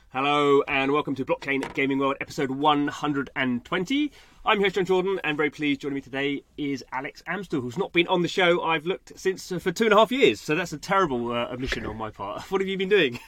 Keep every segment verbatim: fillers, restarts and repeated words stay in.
Hello and welcome to Blockchain Gaming World episode one hundred twenty. I'm your host John Jordan and very pleased joining me today is Alex Amstel, who's not been on the show I've looked since uh, for two and a half years. So that's a terrible uh, omission on my part. What have you been doing?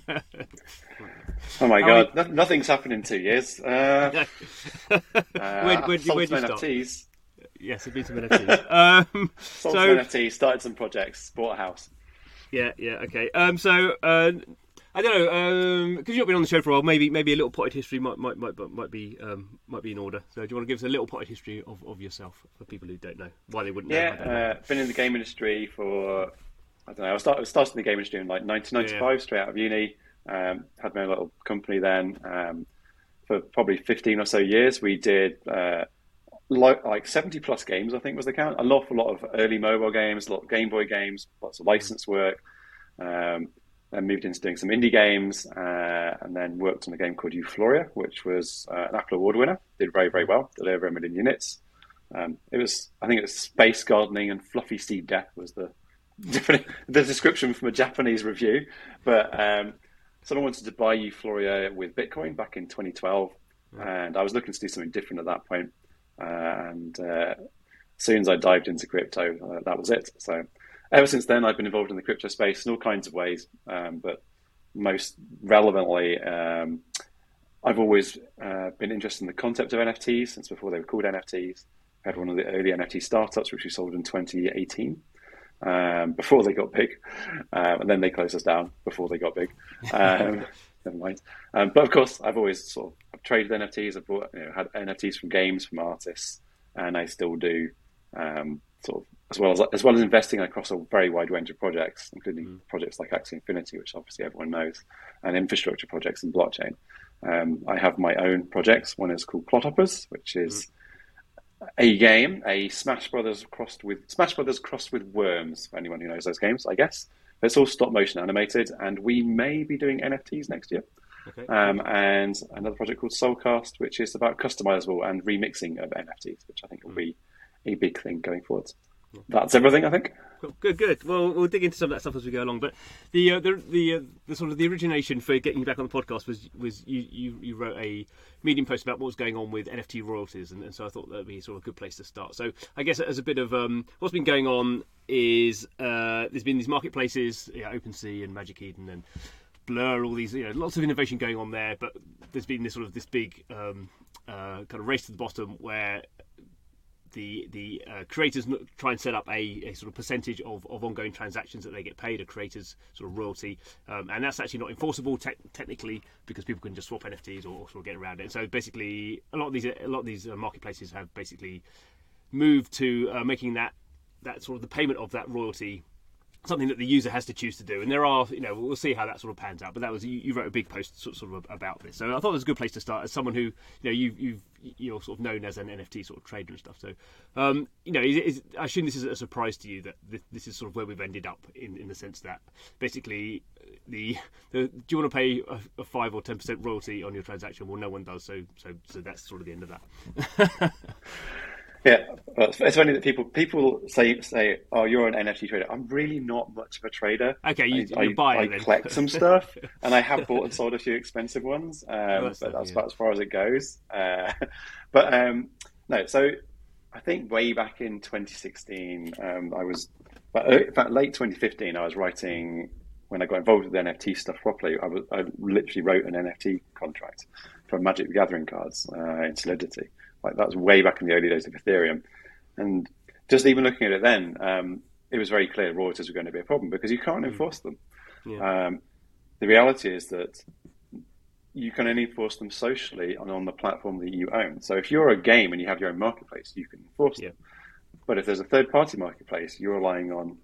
Oh my How god, you... no, nothing's happened in two years. Uh, uh, where, where, sold where some did you start? N F Ts. Yes, it's been some N F Ts. um, Sold so... some N F Ts, started some projects, bought a house. Yeah, yeah, okay. Um, so uh, I don't know because um, you've not been on the show for a while. Maybe, maybe a little potted history might, might, might, might be, um, might be in order. So, do you want to give us a little potted history of, of yourself for people who don't know why they wouldn't know? Yeah, uh, been in the game industry for I don't know. I started, started in the game industry in like nineteen ninety-five, yeah. Straight out of uni. Um, had my own little company then. Um, for probably fifteen or so years, we did uh, lo- like seventy plus games. I think was the count. An awful lot of early mobile games, a lot of Game Boy games, lots of license work. Um, Then moved into doing some indie games, uh, and then worked on a game called Euphoria, which was uh, an Apple Award winner. Did very, very well, did over a million units. Um, it was, I think it was space gardening and fluffy seed death was the different, the description from a Japanese review. But um, someone wanted to buy Euphoria with Bitcoin back in twenty twelve, and I was looking to do something different at that point. Uh, and uh, as soon as I dived into crypto, uh, that was it. So. Ever since then, I've been involved in the crypto space in all kinds of ways, um, but most relevantly, um, I've always uh, been interested in the concept of N F Ts since before they were called N F Ts. I had one of the early N F T startups, which we sold in twenty eighteen, um, before they got big, um, and then they closed us down before they got big. Um, never mind. Um, but of course, I've always sort of I've traded N F Ts. I've bought, you know, had N F Ts from games, from artists, and I still do. Um, sort of as well as as well as investing across a very wide range of projects, including mm. projects like Axie Infinity, which obviously everyone knows, and infrastructure projects in blockchain. Um, I have my own projects. One is called Plothoppers, which is mm. a game, a Smash Brothers crossed with Smash Brothers crossed with Worms. For anyone who knows those games, I guess. But it's all stop motion animated, and we may be doing N F Ts next year. Okay. Um, and another project called Soulcast, which is about customizable and remixing of N F Ts, which I think will mm. be a big thing going forward. That's everything, I think. Cool. Good, good. Well, we'll dig into some of that stuff as we go along. But the uh, the the, uh, the sort of the origination for getting you back on the podcast was was you, you, you wrote a Medium post about what was going on with N F T royalties, and, and so I thought that would be sort of a good place to start. So I guess as a bit of um, what's been going on is uh, there's been these marketplaces, yeah, OpenSea and Magic Eden and Blur, all these, you know, lots of innovation going on there. But there's been this sort of this big um, uh, kind of race to the bottom where the the uh, creators try and set up a, a sort of percentage of, of ongoing transactions that they get paid, a creator's sort of royalty, um, and that's actually not enforceable te- technically because people can just swap N F Ts or, or sort of get around it. So basically, a lot of these a lot of these uh, marketplaces have basically moved to uh, making that that sort of the payment of that royalty something that the user has to choose to do. And there are, you know, we'll see how that sort of pans out. But that was, you, you wrote a big post sort, sort of about this. So I thought it was a good place to start as someone who, you know, you, you've, you're sort of known as an N F T sort of trader and stuff. So, um, you know, is, is, I assume this is a surprise to you that this, this is sort of where we've ended up in, in the sense that basically the, the do you want to pay a, a five or ten percent royalty on your transaction? Well, no one does. So, so, so that's sort of the end of that. Yeah, it's funny that people people say say, "Oh, you're an N F T trader." I'm really not much of a trader. Okay, you, I, you buy I, it I then. collect some stuff, and I have bought and sold a few expensive ones. Um, oh, that's but that's yeah. about as far as it goes. Uh, but um, no, so I think way back in twenty sixteen, um, I was, in fact, late twenty fifteen, I was writing. When I got involved with the N F T stuff properly, I, was, I literally wrote an N F T contract for Magic the Gathering cards uh, in Solidity. Like that was way back in the early days of Ethereum. And just even looking at it then, um, it was very clear royalties were going to be a problem because you can't enforce them. Yeah. Um, the reality is that you can only enforce them socially and on the platform that you own. So if you're a game and you have your own marketplace, you can enforce yeah. them. But if there's a third-party marketplace, you're relying on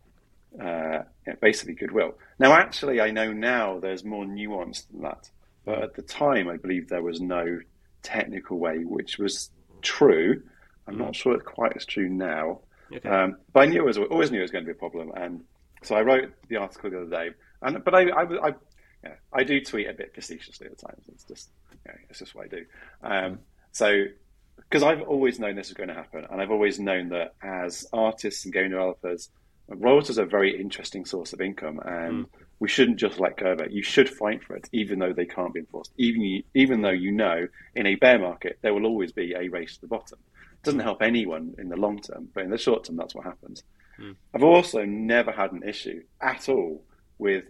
uh, basically goodwill. Now, actually, I know now there's more nuance than that. But at the time, I believe there was no technical way, which was true. I'm mm. not sure it's quite as true now. Okay. Um, but I knew it was, always knew it was going to be a problem. And so I wrote the article the other day. And But I I, I, you know, I do tweet a bit facetiously at times. It's just, you know, it's just what I do. Um, mm. So, because I've always known this was going to happen. And I've always known that as artists and game developers, royalties are a very interesting source of income. And mm. we shouldn't just let go of it. You should fight for it, even though they can't be enforced. Even even though you know in a bear market there will always be a race to the bottom. It doesn't help anyone in the long term, but in the short term, that's what happens. Mm. I've also never had an issue at all with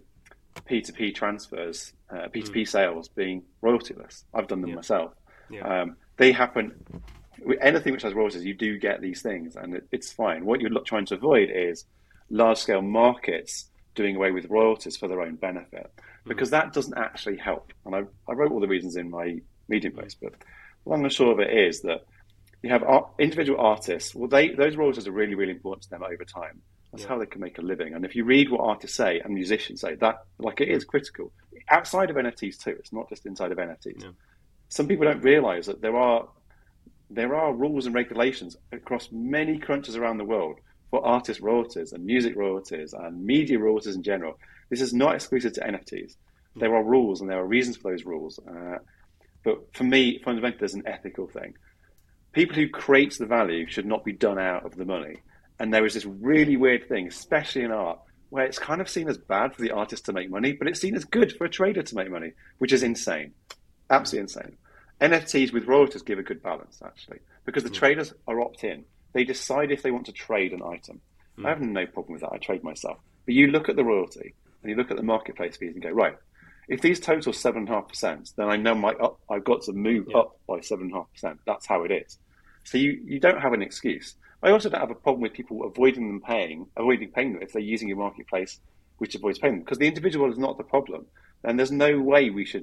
P two P transfers, uh, P two P mm. sales being royaltyless. I've done them yeah. myself. Yeah. Um, they happen. Anything which has royalties, you do get these things, and it, it's fine. What you're trying to avoid is large-scale markets doing away with royalties for their own benefit, because mm. that doesn't actually help. And I, I wrote all the reasons in my Medium post, but long and short of it is that you have art, individual artists. Well, they those royalties are really, really important to them over time. That's yeah. how they can make a living. And if you read what artists say and musicians say, that like it is critical outside of N F Ts too. It's not just inside of N F Ts. Yeah. Some people don't realise that there are there are rules and regulations across many countries around the world for artist royalties and music royalties and media royalties in general. This is not exclusive to N F Ts. There are rules and there are reasons for those rules. Uh, but for me, fundamentally, there's an ethical thing. People who create the value should not be done out of the money. And there is this really weird thing, especially in art, where it's kind of seen as bad for the artist to make money, but it's seen as good for a trader to make money, which is insane. Absolutely insane. N F Ts with royalties give a good balance, actually, because the mm. traders are opt-in. They decide if they want to trade an item. Mm. I have no problem with that. I trade myself. But you look at the royalty and you look at the marketplace fees and go, right, if these total seven point five percent, then I know my up, I've got to move yeah. up by seven point five percent. That's how it is. So you, you don't have an excuse. I also don't have a problem with people avoiding them paying, avoiding paying them if they're using a marketplace which avoids payment, because the individual is not the problem. And there's no way we should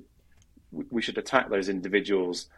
we should attack those individuals,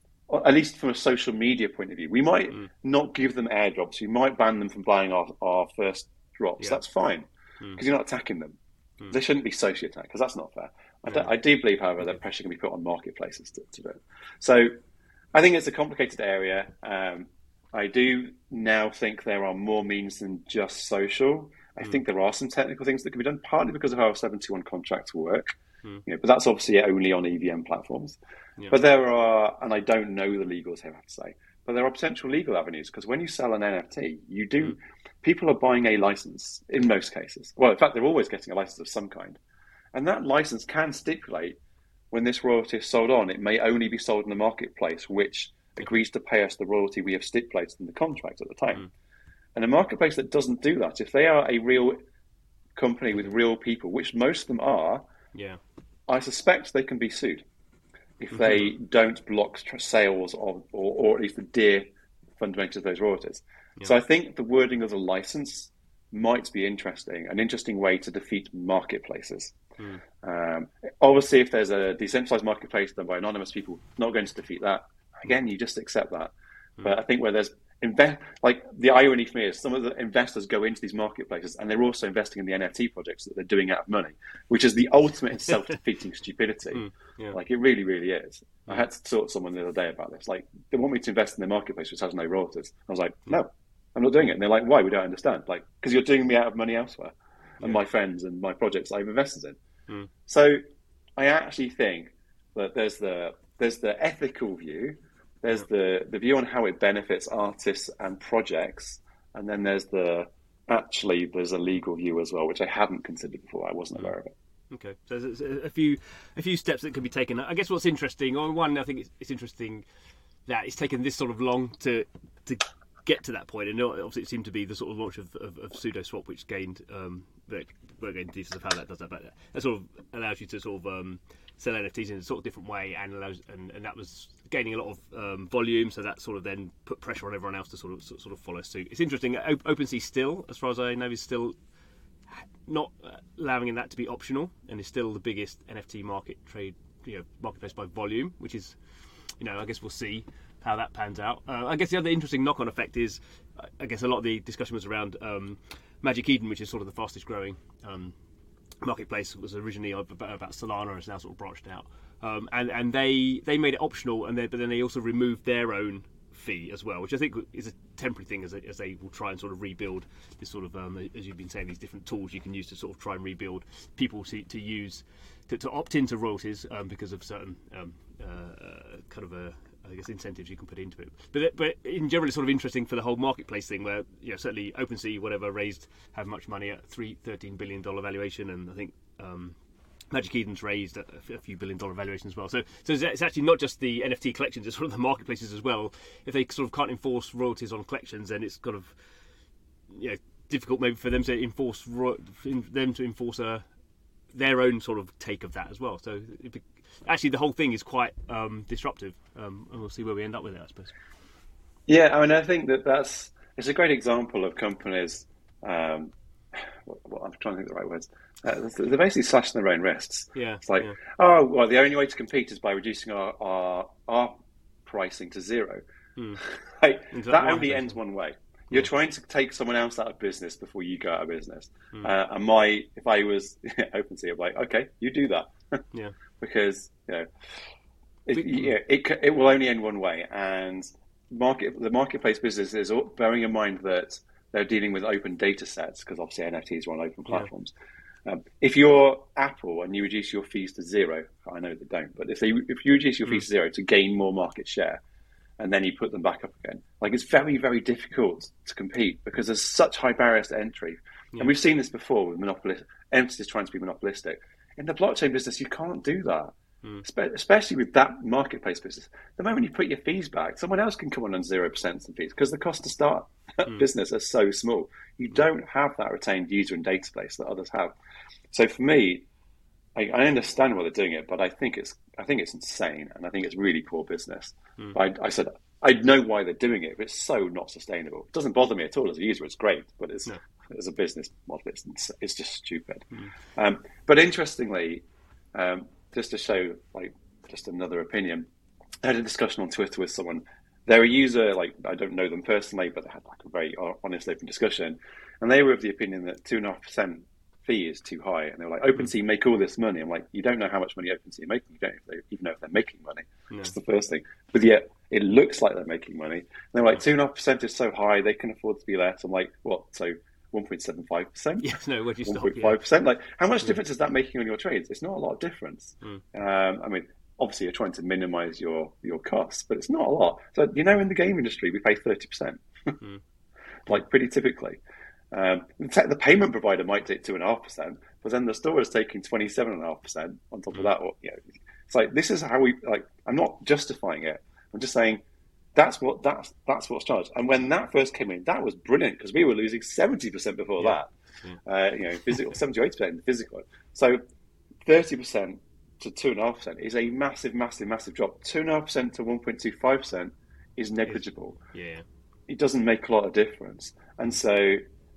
at least from a social media point of view. We might mm. not give them airdrops. We might ban them from buying our, our first drops. Yeah. That's fine, because mm. you're not attacking them. Mm. They shouldn't be socially attacked, because that's not fair. I, yeah. I do believe, however, that pressure can be put on marketplaces to, to do it. So I think it's a complicated area. Um, I do now think there are more means than just social. I mm. think there are some technical things that can be done, partly because of how seven two one contracts work. Mm. You know, but that's obviously only on E V M platforms. Yeah. But there are, and I don't know the legals here, I have to say, but there are potential legal avenues, because when you sell an N F T, you do, mm. people are buying a license in most cases. Well, in fact, they're always getting a license of some kind. And that license can stipulate when this royalty is sold on, it may only be sold in the marketplace, which agrees to pay us the royalty we have stipulated in the contract at the time. Mm. And a marketplace that doesn't do that, if they are a real company with real people, which most of them are, yeah, I suspect they can be sued if mm-hmm. they don't block sales of, or, or at least adhere fundamentally to those royalties. Yeah. So I think the wording of the license might be interesting, an interesting way to defeat marketplaces. Mm. Um, obviously, if there's a decentralized marketplace done by anonymous people, not going to defeat that. Again, you just accept that. Mm. But I think where there's invest, like the irony for me is some of the investors go into these marketplaces and they're also investing in the N F T projects that they're doing out of money, which is the ultimate self-defeating stupidity. Mm. Yeah. Like it really, really is. Mm. I had to talk to someone the other day about this. Like they want me to invest in their marketplace which has no royalties. I was like, no, I'm not doing it. And they're like, why? We don't understand. Like, because you're doing me out of money elsewhere, and yeah. my friends and my projects I've invested in. Mm. So I actually think that there's the there's the ethical view. There's the, the view on how it benefits artists and projects, and then there's the actually there's a legal view as well, which I hadn't considered before. I wasn't aware of it. Okay, so there's a few a few steps that can be taken. I guess what's interesting, or one, I think it's, it's interesting that it's taken this sort of long to to get to that point, and obviously it seemed to be the sort of launch of, of, of SudoSwap, which gained um, the we're going into details of how that does that, but that sort of allows you to sort of um, sell N F Ts in a sort of different way, and allows and, and that was gaining a lot of um, volume, so that sort of then put pressure on everyone else to sort of sort of follow suit. It's interesting. OpenSea still, as far as I know, is still not allowing that to be optional, and is still the biggest N F T market trade, you know, marketplace by volume, which is, you know, I guess we'll see how that pans out. Uh, I guess the other interesting knock-on effect is, I guess a lot of the discussion was around um, Magic Eden, which is sort of the fastest growing um, marketplace. It was originally about, about Solana, and it's now sort of branched out. Um, and and they they made it optional, and they, but then they also removed their own fee as well, which I think is a temporary thing as they, as they will try and sort of rebuild this sort of, um, as you've been saying, these different tools you can use to sort of try and rebuild people to, to use, to, to opt into royalties um, because of certain um, uh, kind of a I guess incentives you can put into it. But but in general, it's sort of interesting for the whole marketplace thing, where you know certainly OpenSea, whatever, raised have much money at three thirteen billion dollar valuation, and I think. Um, Magic Eden's raised a, a few billion dollar valuation as well. So, so it's actually not just the N F T collections; it's sort of the marketplaces as well. If they sort of can't enforce royalties on collections, then it's kind of you know difficult maybe for them to enforce for them to enforce a, their own sort of take of that as well. So, it, actually, the whole thing is quite um, disruptive, um, and we'll see where we end up with it, I suppose. Yeah, I mean, I think that that's it's a great example of companies. Um, what, what, I'm trying to think of the right words. Uh, they're basically slashing their own wrists. Yeah, it's like, yeah. oh, well, the only way to compete is by reducing our our, our pricing to zero. Hmm. like, exactly. That only ends one way. You're yeah. trying to take someone else out of business before you go out of business. Hmm. Uh, and my, if I was OpenSea, I'm like, okay, you do that. yeah. Because you know, it, but, yeah, it it will only end one way, and market the marketplace business is bearing in mind that they're dealing with open data sets because obviously N F Ts are on open platforms. Yeah. Um, if you're Apple and you reduce your fees to zero, I know they don't, but if they if you reduce your fees mm. to zero to gain more market share, and then you put them back up again, like it's very very difficult to compete because there's such high barriers to entry, yeah. and we've seen this before with monopolistic emphasis trying to be monopolistic. In the blockchain business, you can't do that, mm. Spe- especially with that marketplace business. The moment you put your fees back, someone else can come on on zero percent fees because the cost to start mm. business are so small. You mm. don't have that retained user and database that others have. So for me, I, I understand why they're doing it, but I think it's I think it's insane, and I think it's really poor business. Mm. I, I said I know why they're doing it, but it's so not sustainable. It doesn't bother me at all as a user; it's great, but it's no. as a business model, it's it's just stupid. Mm. Um, but interestingly, um, just to show like just another opinion, I had a discussion on Twitter with someone. They're a user, like I don't know them personally, but they had like a very honest, open discussion, and they were of the opinion that two and a half percent fee is too high, and they were like, OpenSea make all this money. I'm like, you don't know how much money OpenSea are making. You don't even know if they're making money. No. That's the first thing. But yet it looks like they're making money. And they're like, two and a half percent is so high, they can afford to be less. I'm like, what? So one point seven five percent? Yeah, no, where'd you stop? one point five percent? Like, how much difference is that making on your trades? It's not a lot of difference. Mm. Um, I mean, obviously you're trying to minimize your your costs, but it's not a lot. So, you know, in the game industry, we pay thirty percent, mm. like pretty typically. Um, the payment provider might take two and a half percent, but then the store is taking twenty-seven and a half percent on top of that. Or, you know, it's like this is how we like. I'm not justifying it. I'm just saying that's what that's that's what's charged. And when that first came in, that was brilliant because we were losing seventy percent before yeah. that. Yeah. Uh, you know, physical seventy or eighty percent in physical. So thirty percent to two and a half percent is a massive, massive, massive drop. Two and a half percent to one point two five percent is negligible. Yeah, it doesn't make a lot of difference, and so.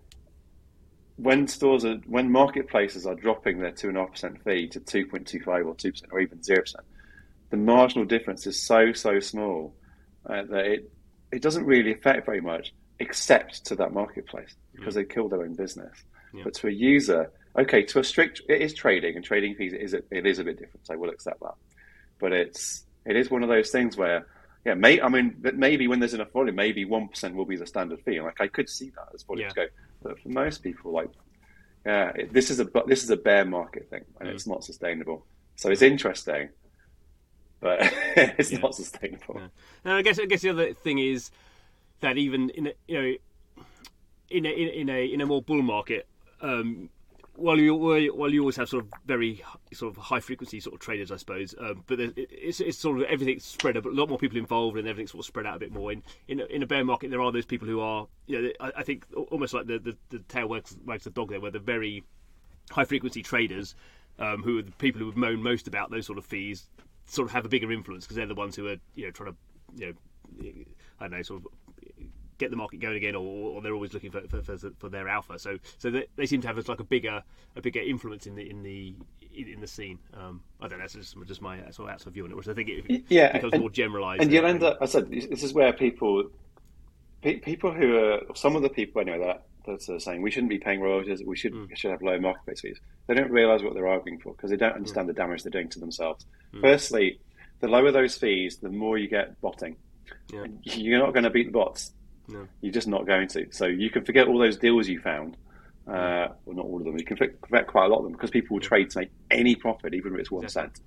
When stores are, when marketplaces are dropping their two and a half percent fee to two point two five or two percent or even zero percent, the marginal difference is so so small uh, that it it doesn't really affect very much, except to that marketplace because mm. they kill their own business. Yeah. But to a user, okay, to a strict, it is trading and trading fees. It is a, it is a bit different. So I will accept that, but it's it is one of those things where. Yeah, may, I mean, but maybe when there's enough volume, maybe one percent will be the standard fee. Like I could see that as volumes yeah. go, but for most people, like, yeah, it, this is a this is a bear market thing, and mm. it's not sustainable. So it's interesting, but it's yeah. not sustainable. Yeah. And I guess I guess the other thing is that even in a, you know in a in a in a more bull market, um, while you while you always have sort of very sort of high frequency sort of traders, I suppose, um, but it's it's sort of everything's spread out, a lot more people involved, and everything's sort of spread out a bit more. In in a, in a bear market, there are those people who are, you know, I, I think almost like the, the, the tail wags, wags the dog there, where the very high frequency traders, um, who are the people who would moan most about those sort of fees, sort of have a bigger influence because they're the ones who are, you know, trying to, you know, I don't know, sort of. Get the market going again, or, or they're always looking for, for for for their alpha. So so they, they seem to have like a bigger a bigger influence in the in the in the scene. Um, I don't know. That's just, just my sort of outside view on it, which I think it yeah, becomes and, more generalised. And you'll end up. I said this is where people people who are some of the people anyway that that are saying we shouldn't be paying royalties. We should mm. we should have low marketplace fees. They don't realise what they're arguing for because they don't understand mm. the damage they're doing to themselves. Mm. Firstly, the lower those fees, the more you get botting. Yeah. You're not going to beat the bots. No. You're just not going to. So you can forget all those deals you found. Uh, well, not all of them. You can forget quite a lot of them because people will trade to make any profit, even if it's one exactly. cent.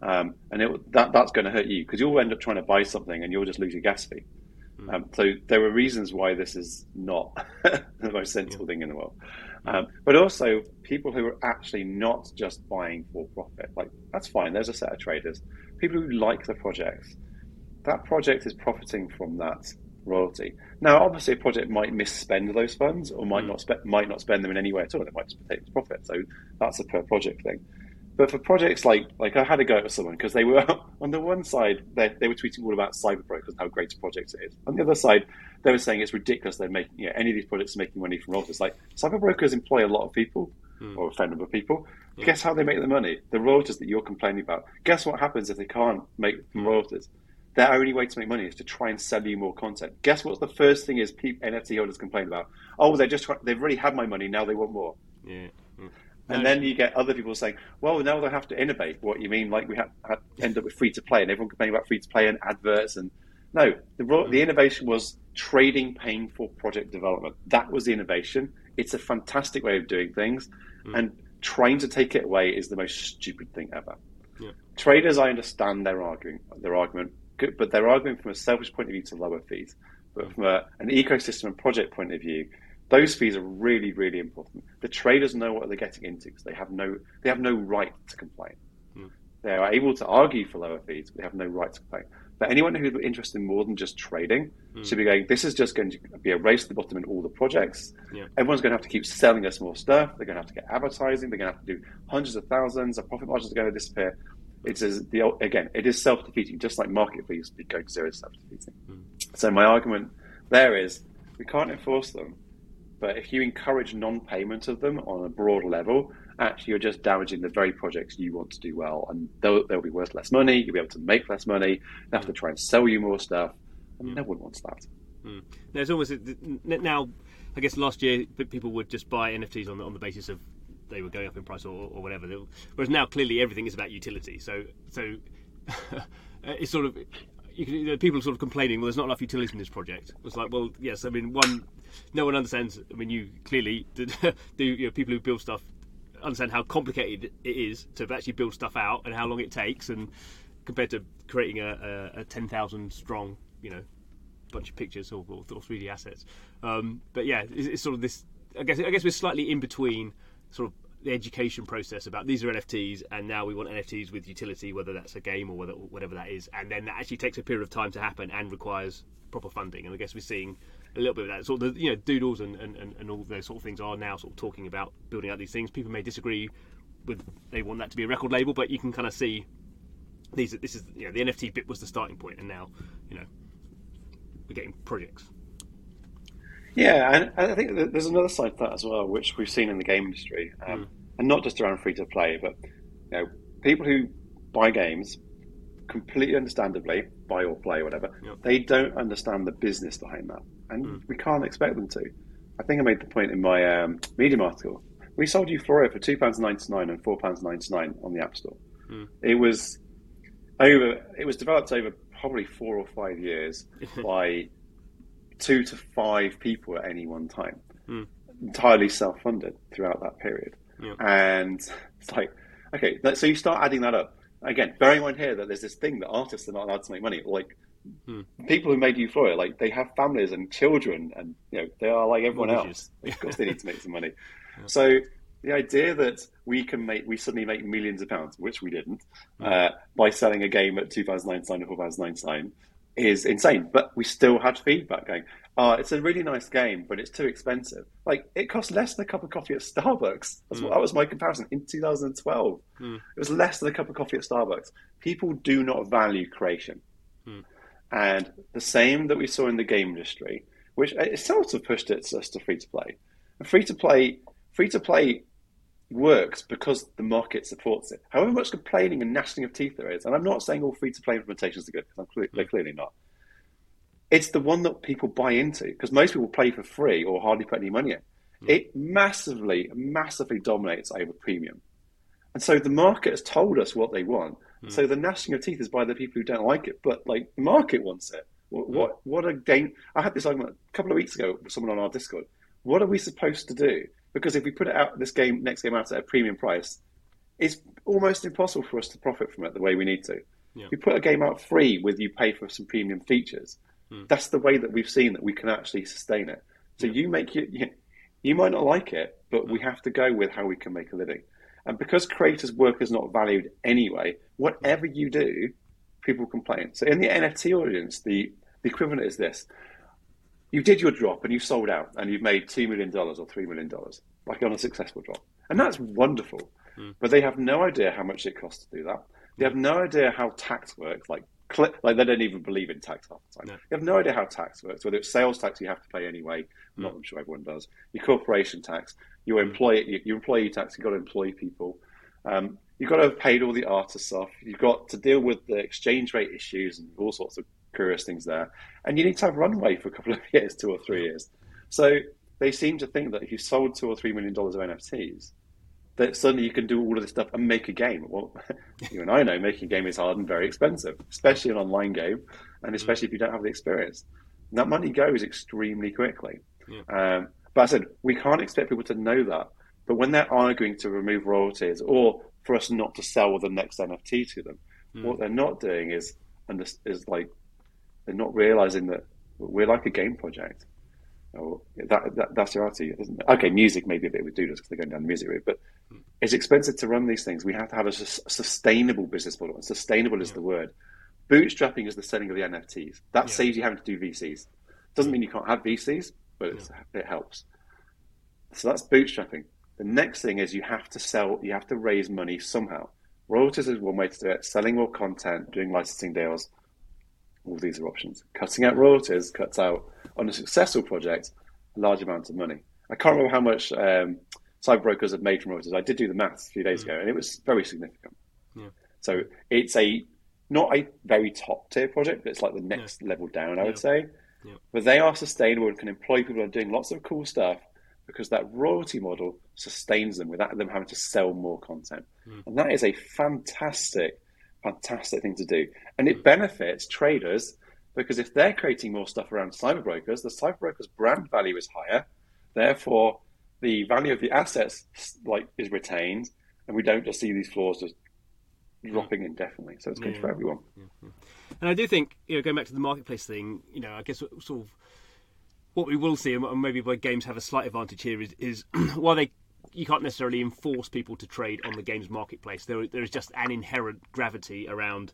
Um, and it, that that's going to hurt you because you'll end up trying to buy something and you'll just lose your gas fee. Mm. Um, so there are reasons why this is not the most sensible yeah. thing in the world. Um, but also people who are actually not just buying for profit, like that's fine. There's a set of traders, people who like the projects. That project is profiting from that royalty. Now, obviously, a project might misspend those funds or might mm. not spe- might not spend them in any way at all. It might just take its profit. So that's a per project thing. But for projects like, like I had a go at someone because they were, on the one side, they, they were tweeting all about Cyberbrokers and how great a project it is. On the other side, they were saying it's ridiculous they're making, you know, any of these projects are making money from royalties. Like, Cyberbrokers employ a lot of people, mm. or a fair number of people. Yeah. Guess how they make the money? The royalties that you're complaining about. Guess what happens if they can't make mm. royalties? Their only way to make money is to try and sell you more content. Guess what the first thing is people, N F T holders complain about? Oh, they just try, they've already had my money, now they want more. Yeah. Mm. And no. then you get other people saying, well, now they have to innovate. What you mean? Like we have, have end up with free to play, and everyone complaining about free to play and adverts. And no, the, mm. the innovation was trading paying for project development. That was the innovation. It's a fantastic way of doing things. Mm. And trying to take it away is the most stupid thing ever. Yeah. Traders, I understand their arguing, their argument, but they're arguing from a selfish point of view to lower fees. But from a, an ecosystem and project point of view, those fees are really, really important. The traders know what they're getting into because they have no, they have no right to complain. Mm. They are able to argue for lower fees, but they have no right to complain. But anyone who's interested in more than just trading mm. should be going, this is just going to be a race to the bottom in all the projects. Yeah. Everyone's going to have to keep selling us more stuff. They're going to have to get advertising. They're going to have to do hundreds of thousands. Our profit margins are going to disappear. It's as the again, it is self-defeating, just like market fees going to zero is self-defeating. Mm. So my argument there is we can't enforce them. But if you encourage non-payment of them on a broad level, actually you're just damaging the very projects you want to do well. And they'll, they'll be worth less money, you'll be able to make less money, they'll have to try and sell you more stuff, and mm. no one wants that. Mm. There's almost, now, I guess last year people would just buy N F Ts on the, on the basis of they were going up in price or, or whatever. Whereas now clearly everything is about utility. So, so it's sort of... You can, you know, people are sort of complaining, well, there's not enough utility in this project. It's like, well, yes, I mean, one, no one understands. I mean, you clearly do. You know, people who build stuff understand how complicated it is to actually build stuff out and how long it takes, and compared to creating a, a, a ten thousand strong, you know, bunch of pictures or, or, or three D assets. Um, but yeah, it's, it's sort of this. I guess I guess we're slightly in between, sort of the education process about these are N F Ts and now we want N F Ts with utility, whether that's a game or whether whatever that is, and then that actually takes a period of time to happen and requires proper funding. And I guess we're seeing a little bit of that. Sort of the, you know, Doodles and, and, and all those sort of things are now sort of talking about building out these things. People may disagree with they want that to be a record label, but you can kind of see these. This is, you know, the N F T bit was the starting point, and now, you know, we're getting projects. Yeah, and I think there's another side to that as well, which we've seen in the game industry, um, mm. and not just around free to play, but you know, people who buy games, completely understandably, buy or play or whatever, yep. they don't understand the business behind that, and mm. we can't expect them to. I think I made the point in my um, Medium article. We sold Euphoria for two pounds ninety-nine and four pounds ninety-nine on the App Store. Mm. It was over. It was developed over probably four or five years by two to five people at any one time, mm. entirely self-funded throughout that period. Yep. And it's like, okay, so you start adding that up. Again, bearing in mind here that there's this thing that artists are not allowed to make money. Like mm. people who made Euphoria, like they have families and children, and you know they are like everyone else. Of course, they need to make some money. Yep. So the idea that we can make, we suddenly make millions of pounds, which we didn't, mm. uh, by selling a game at two pounds ninety-nine or four pounds ninety-nine, is insane. But we still had feedback going, oh, it's a really nice game, but it's too expensive. Like, it costs less than a cup of coffee at Starbucks. That's mm. what, that was my comparison in two thousand twelve. Mm. It was less than a cup of coffee at Starbucks. People do not value creation. Mm. And the same that we saw in the game industry, which it sort of pushed it us to free-to-play. Free-to-play, free-to-play works because the market supports it. However much complaining and gnashing of teeth there is, and I'm not saying all free-to-play implementations are good, because clear, they're clearly not. It's the one that people buy into, because most people play for free or hardly put any money in. Mm. It massively, massively dominates over premium. And so the market has told us what they want. Mm. So the gnashing of teeth is by the people who don't like it, but like the market wants it. What, mm. what, what a game. I had this argument a couple of weeks ago with someone on our Discord. What are we supposed to do? Because if we put it out, this game, next game out at a premium price, it's almost impossible for us to profit from it the way we need to. Yeah. If you put a game out free with you pay for some premium features, mm. that's the way that we've seen that we can actually sustain it. So yeah. you make it, you, you might not like it, but mm. we have to go with how we can make a living. And because creators' work is not valued anyway, whatever you do, people complain. So in the N F T audience, the, the equivalent is this. You did your drop and you sold out and you've made two million dollars or three million dollars, like on a successful drop. And that's wonderful. Mm. But they have no idea how much it costs to do that. They have no idea how tax works. Like, like they don't even believe in tax half the time. No. They have no idea how tax works, whether it's sales tax you have to pay anyway. Mm. Not I'm sure everyone does. Your corporation tax, your employee, your employee tax, you've got to employ people. Um, you've got to have paid all the artist stuff. You've got to deal with the exchange rate issues and all sorts of curious things there. And you need to have runway for a couple of years, two or three years. So they seem to think that if you sold two or three million dollars of N F Ts, that suddenly you can do all of this stuff and make a game. Well, you and I know making a game is hard and very expensive, especially an online game, and especially if you don't have the experience. And that money goes extremely quickly. Yeah. Um, but I said, we can't expect people to know that. But when they're arguing to remove royalties or for us not to sell the next N F T to them, mm. what they're not doing is, is like, they're not realizing that we're like a game project. Oh, that, that that's the reality, isn't it? Okay, music maybe a bit with doodles because they're going down the music route, but it's expensive to run these things. We have to have a su- sustainable business model, and sustainable is yeah. the word. Bootstrapping is the selling of the N F Ts. That yeah. saves you having to do V Cs. Doesn't mean you can't have V Cs, but it's, yeah. it helps. So that's bootstrapping. The next thing is you have to sell, you have to raise money somehow. Royalties is one way to do it. Selling more content, doing licensing deals, all these are options. Cutting out royalties cuts out, on a successful project, a large amount of money. I can't remember how much um, Cyberbrokers have made from royalties. I did do the maths a few days mm. ago, and it was very significant. Yeah. So it's a not a very top tier project, but it's like the next yeah. level down, I yeah. would say. Yeah. But they are sustainable and can employ people and doing lots of cool stuff because that royalty model sustains them without them having to sell more content. Mm. And that is a fantastic, fantastic thing to do. And it mm. benefits traders because if they're creating more stuff around Cyberbrokers, the Cyberbrokers brand value is higher. Therefore, the value of the assets like is retained, and we don't just see these floors just dropping yeah. indefinitely. So it's good yeah. for everyone. Yeah. Yeah. And I do think, you know, going back to the marketplace thing, you know, I guess sort of what we will see, and maybe why games have a slight advantage here, is, is while they you can't necessarily enforce people to trade on the games marketplace, there there is just an inherent gravity around.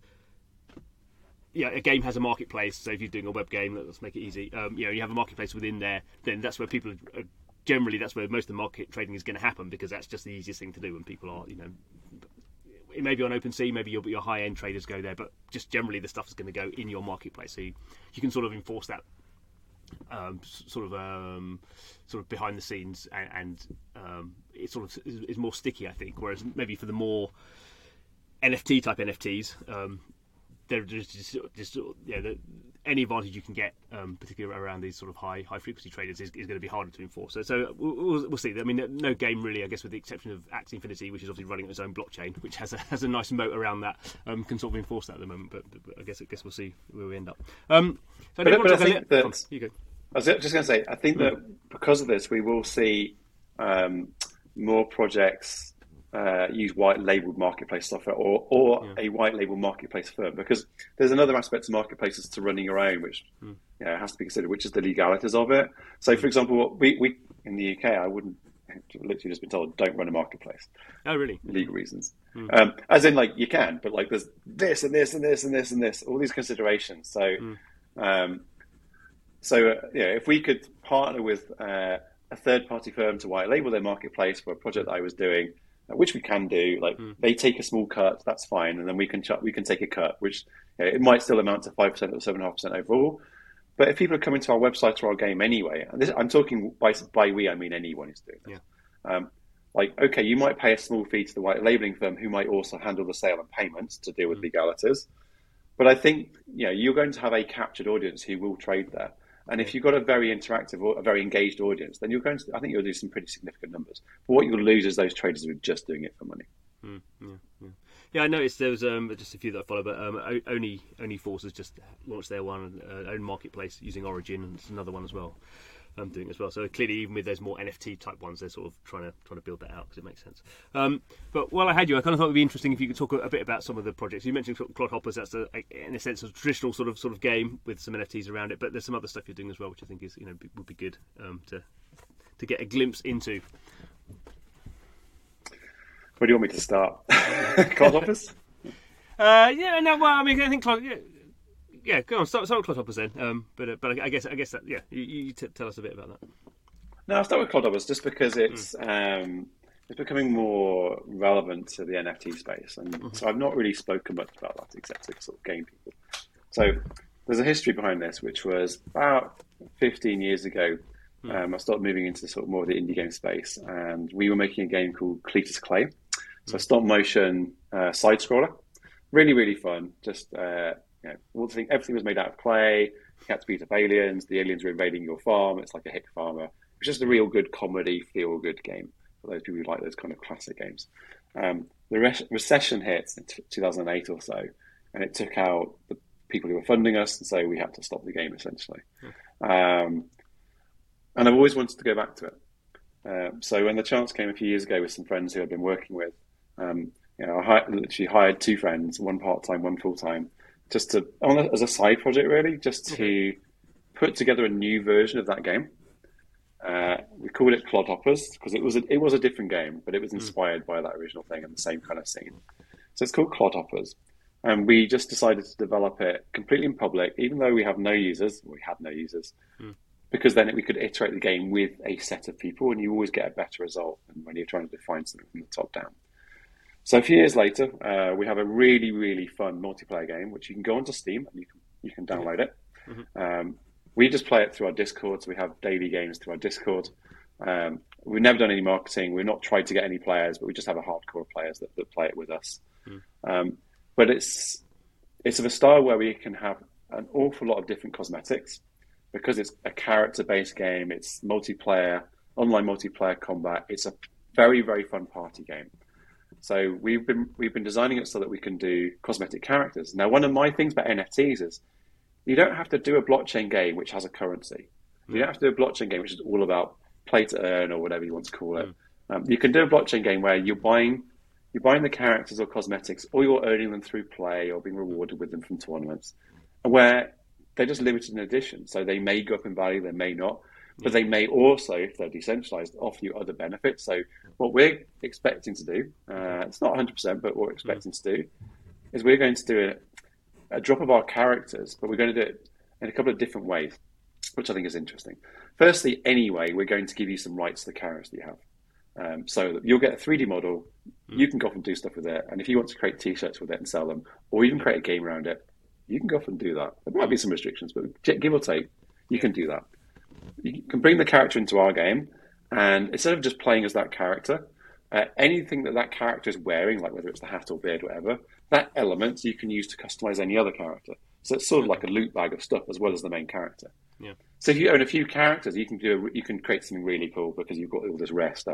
Yeah, a game has a marketplace. So if you're doing a web game, let's make it easy. Um, you know, you have a marketplace within there. Then that's where people are, generally that's where most of the market trading is going to happen because that's just the easiest thing to do when people are, you know, it may be on OpenSea, maybe your your high end traders go there, but just generally the stuff is going to go in your marketplace. So you, you can sort of enforce that um, sort of um, sort of behind the scenes, and, and um, it sort of is, is more sticky, I think. Whereas maybe for the more N F T type N F Ts. Um, There, just, just, just yeah, the, any advantage you can get, um, particularly around these sort of high high frequency traders, is, is going to be harder to enforce. So, so we'll, we'll see. I mean, no game really, I guess, with the exception of Axie Infinity, which is obviously running its own blockchain, which has a has a nice moat around that, um, can sort of enforce that at the moment. But, but, but I guess I guess we'll see where we end up. Um, so but, but I think that on, you go. I was just going to say, I think that because of this, we will see um, more projects. Uh, use white labeled marketplace software or, or yeah. a white label marketplace firm, because there's another aspect to marketplaces to running your own, which mm. you know, has to be considered, which is the legalities of it. So, for example, we, we in the U K, I wouldn't literally just been told don't run a marketplace. Oh, really? Legal reasons. Mm. Um, as in, like, you can, but like there's this and this and this and this and this, all these considerations. So, mm. um, so uh, yeah, if we could partner with uh, a third party firm to white label their marketplace for a project that I was doing, which we can do, like mm. they take a small cut, that's fine, and then we can ch- we can take a cut, which you know, it might still amount to five percent or seven and a half percent overall. But if people are coming to our website or our game anyway, and this, I'm talking by by we, I mean anyone who's doing this. Yeah. Um, like, okay, you might pay a small fee to the white labeling firm, who might also handle the sale and payments to deal with mm. legalities. But I think you know you're going to have a captured audience who will trade there. And if you've got a very interactive or a very engaged audience, then you're going to, I think you'll do some pretty significant numbers. But what you'll lose is those traders who are just doing it for money. Mm, yeah, yeah. yeah, I noticed there was um, just a few that I follow, but um, only only Force has just launched their one uh, own marketplace using Origin, and it's another one as well. um, doing as well. So clearly, even with those more N F T type ones, they're sort of trying to trying to build that out because it makes sense. Um, but while I had you, I kind of thought it would be interesting if you could talk a, a bit about some of the projects. You mentioned sort of Clodhoppers. That's a, in a sense a traditional sort of sort of game with some N F Ts around it. But there's some other stuff you're doing as well, which I think is you know would be good um, to to get a glimpse into. Where do you want me to start? Clodhoppers? uh, yeah, no. Well, I mean, I think Clod, yeah, yeah. Go on, start, start with Clodhoppers then. Um, but uh, but I guess I guess that yeah, you, you t- tell us a bit about that. No, I'll start with Clodhoppers just because it's mm. um, it's becoming more relevant to the N F T space, and mm-hmm. so I've not really spoken much about that except to sort of game people. So there's a history behind this, which was about fifteen years ago. Mm. Um, I started moving into sort of more of the indie game space, and we were making a game called Cletus Clay. So mm. stop motion uh, side scroller, really really fun. Just uh, you know, all the thing, everything was made out of clay. You had to beat up aliens. The aliens were invading your farm. It's like a hick farmer. It's just a real good comedy, feel good game for those people who like those kind of classic games. Um, the re- recession hit in t- two thousand eight or so, and it took out the people who were funding us, and so we had to stop the game essentially. Mm. Um, and I've always wanted to go back to it. Um, so when the chance came a few years ago with some friends who I'd been working with, um, you know, I hi- literally hired two friends, one part-time, one full-time, just to, on a, as a side project really, just to okay. put together a new version of that game. Uh, we called it Clodhoppers because it was a, it was a different game, but it was inspired mm. by that original thing and the same kind of scene. So it's called Clodhoppers, and we just decided to develop it completely in public, even though we have no users. We had no users, mm. because then we could iterate the game with a set of people, and you always get a better result than when you're trying to define something from the top down. So a few years later, uh, we have a really really fun multiplayer game which you can go onto Steam and you can you can download mm-hmm. it. Mm-hmm. Um, We just play it through our Discord, so we have daily games through our Discord. Um, we've never done any marketing. We've not tried to get any players, but we just have a hardcore players that, that play it with us. Mm. Um, but it's it's of a style where we can have an awful lot of different cosmetics because it's a character-based game. It's multiplayer, online multiplayer combat. It's a very very fun party game. So we've been we've been designing it so that we can do cosmetic characters. Now, one of my things about N F Ts is you don't have to do a blockchain game which has a currency. You don't have to do a blockchain game which is all about play to earn or whatever you want to call it. Mm. Um, you can do a blockchain game where you're buying you're buying the characters or cosmetics, or you're earning them through play or being rewarded with them from tournaments, where they're just limited in edition. So they may go up in value, they may not, but they may also, if they're decentralized, offer you other benefits. So what we're expecting to do, uh, it's not one hundred percent, but what we're expecting mm. to do is we're going to do it a drop of our characters, but we're going to do it in a couple of different ways, which I think is interesting. Firstly, anyway, we're going to give you some rights to the characters that you have. Um, so that you'll get a three D model, mm. you can go off and do stuff with it, and if you want to create t-shirts with it and sell them, or even create a game around it, you can go off and do that. There might be some restrictions, but give or take, you can do that. You can bring the character into our game, and instead of just playing as that character, uh, anything that that character is wearing, like whether it's the hat or beard, whatever, that element you can use to customize any other character. So it's sort of like a loot bag of stuff as well as the main character. Yeah. So if you own a few characters, you can do a, you can create something really cool because you've got all this rare stuff.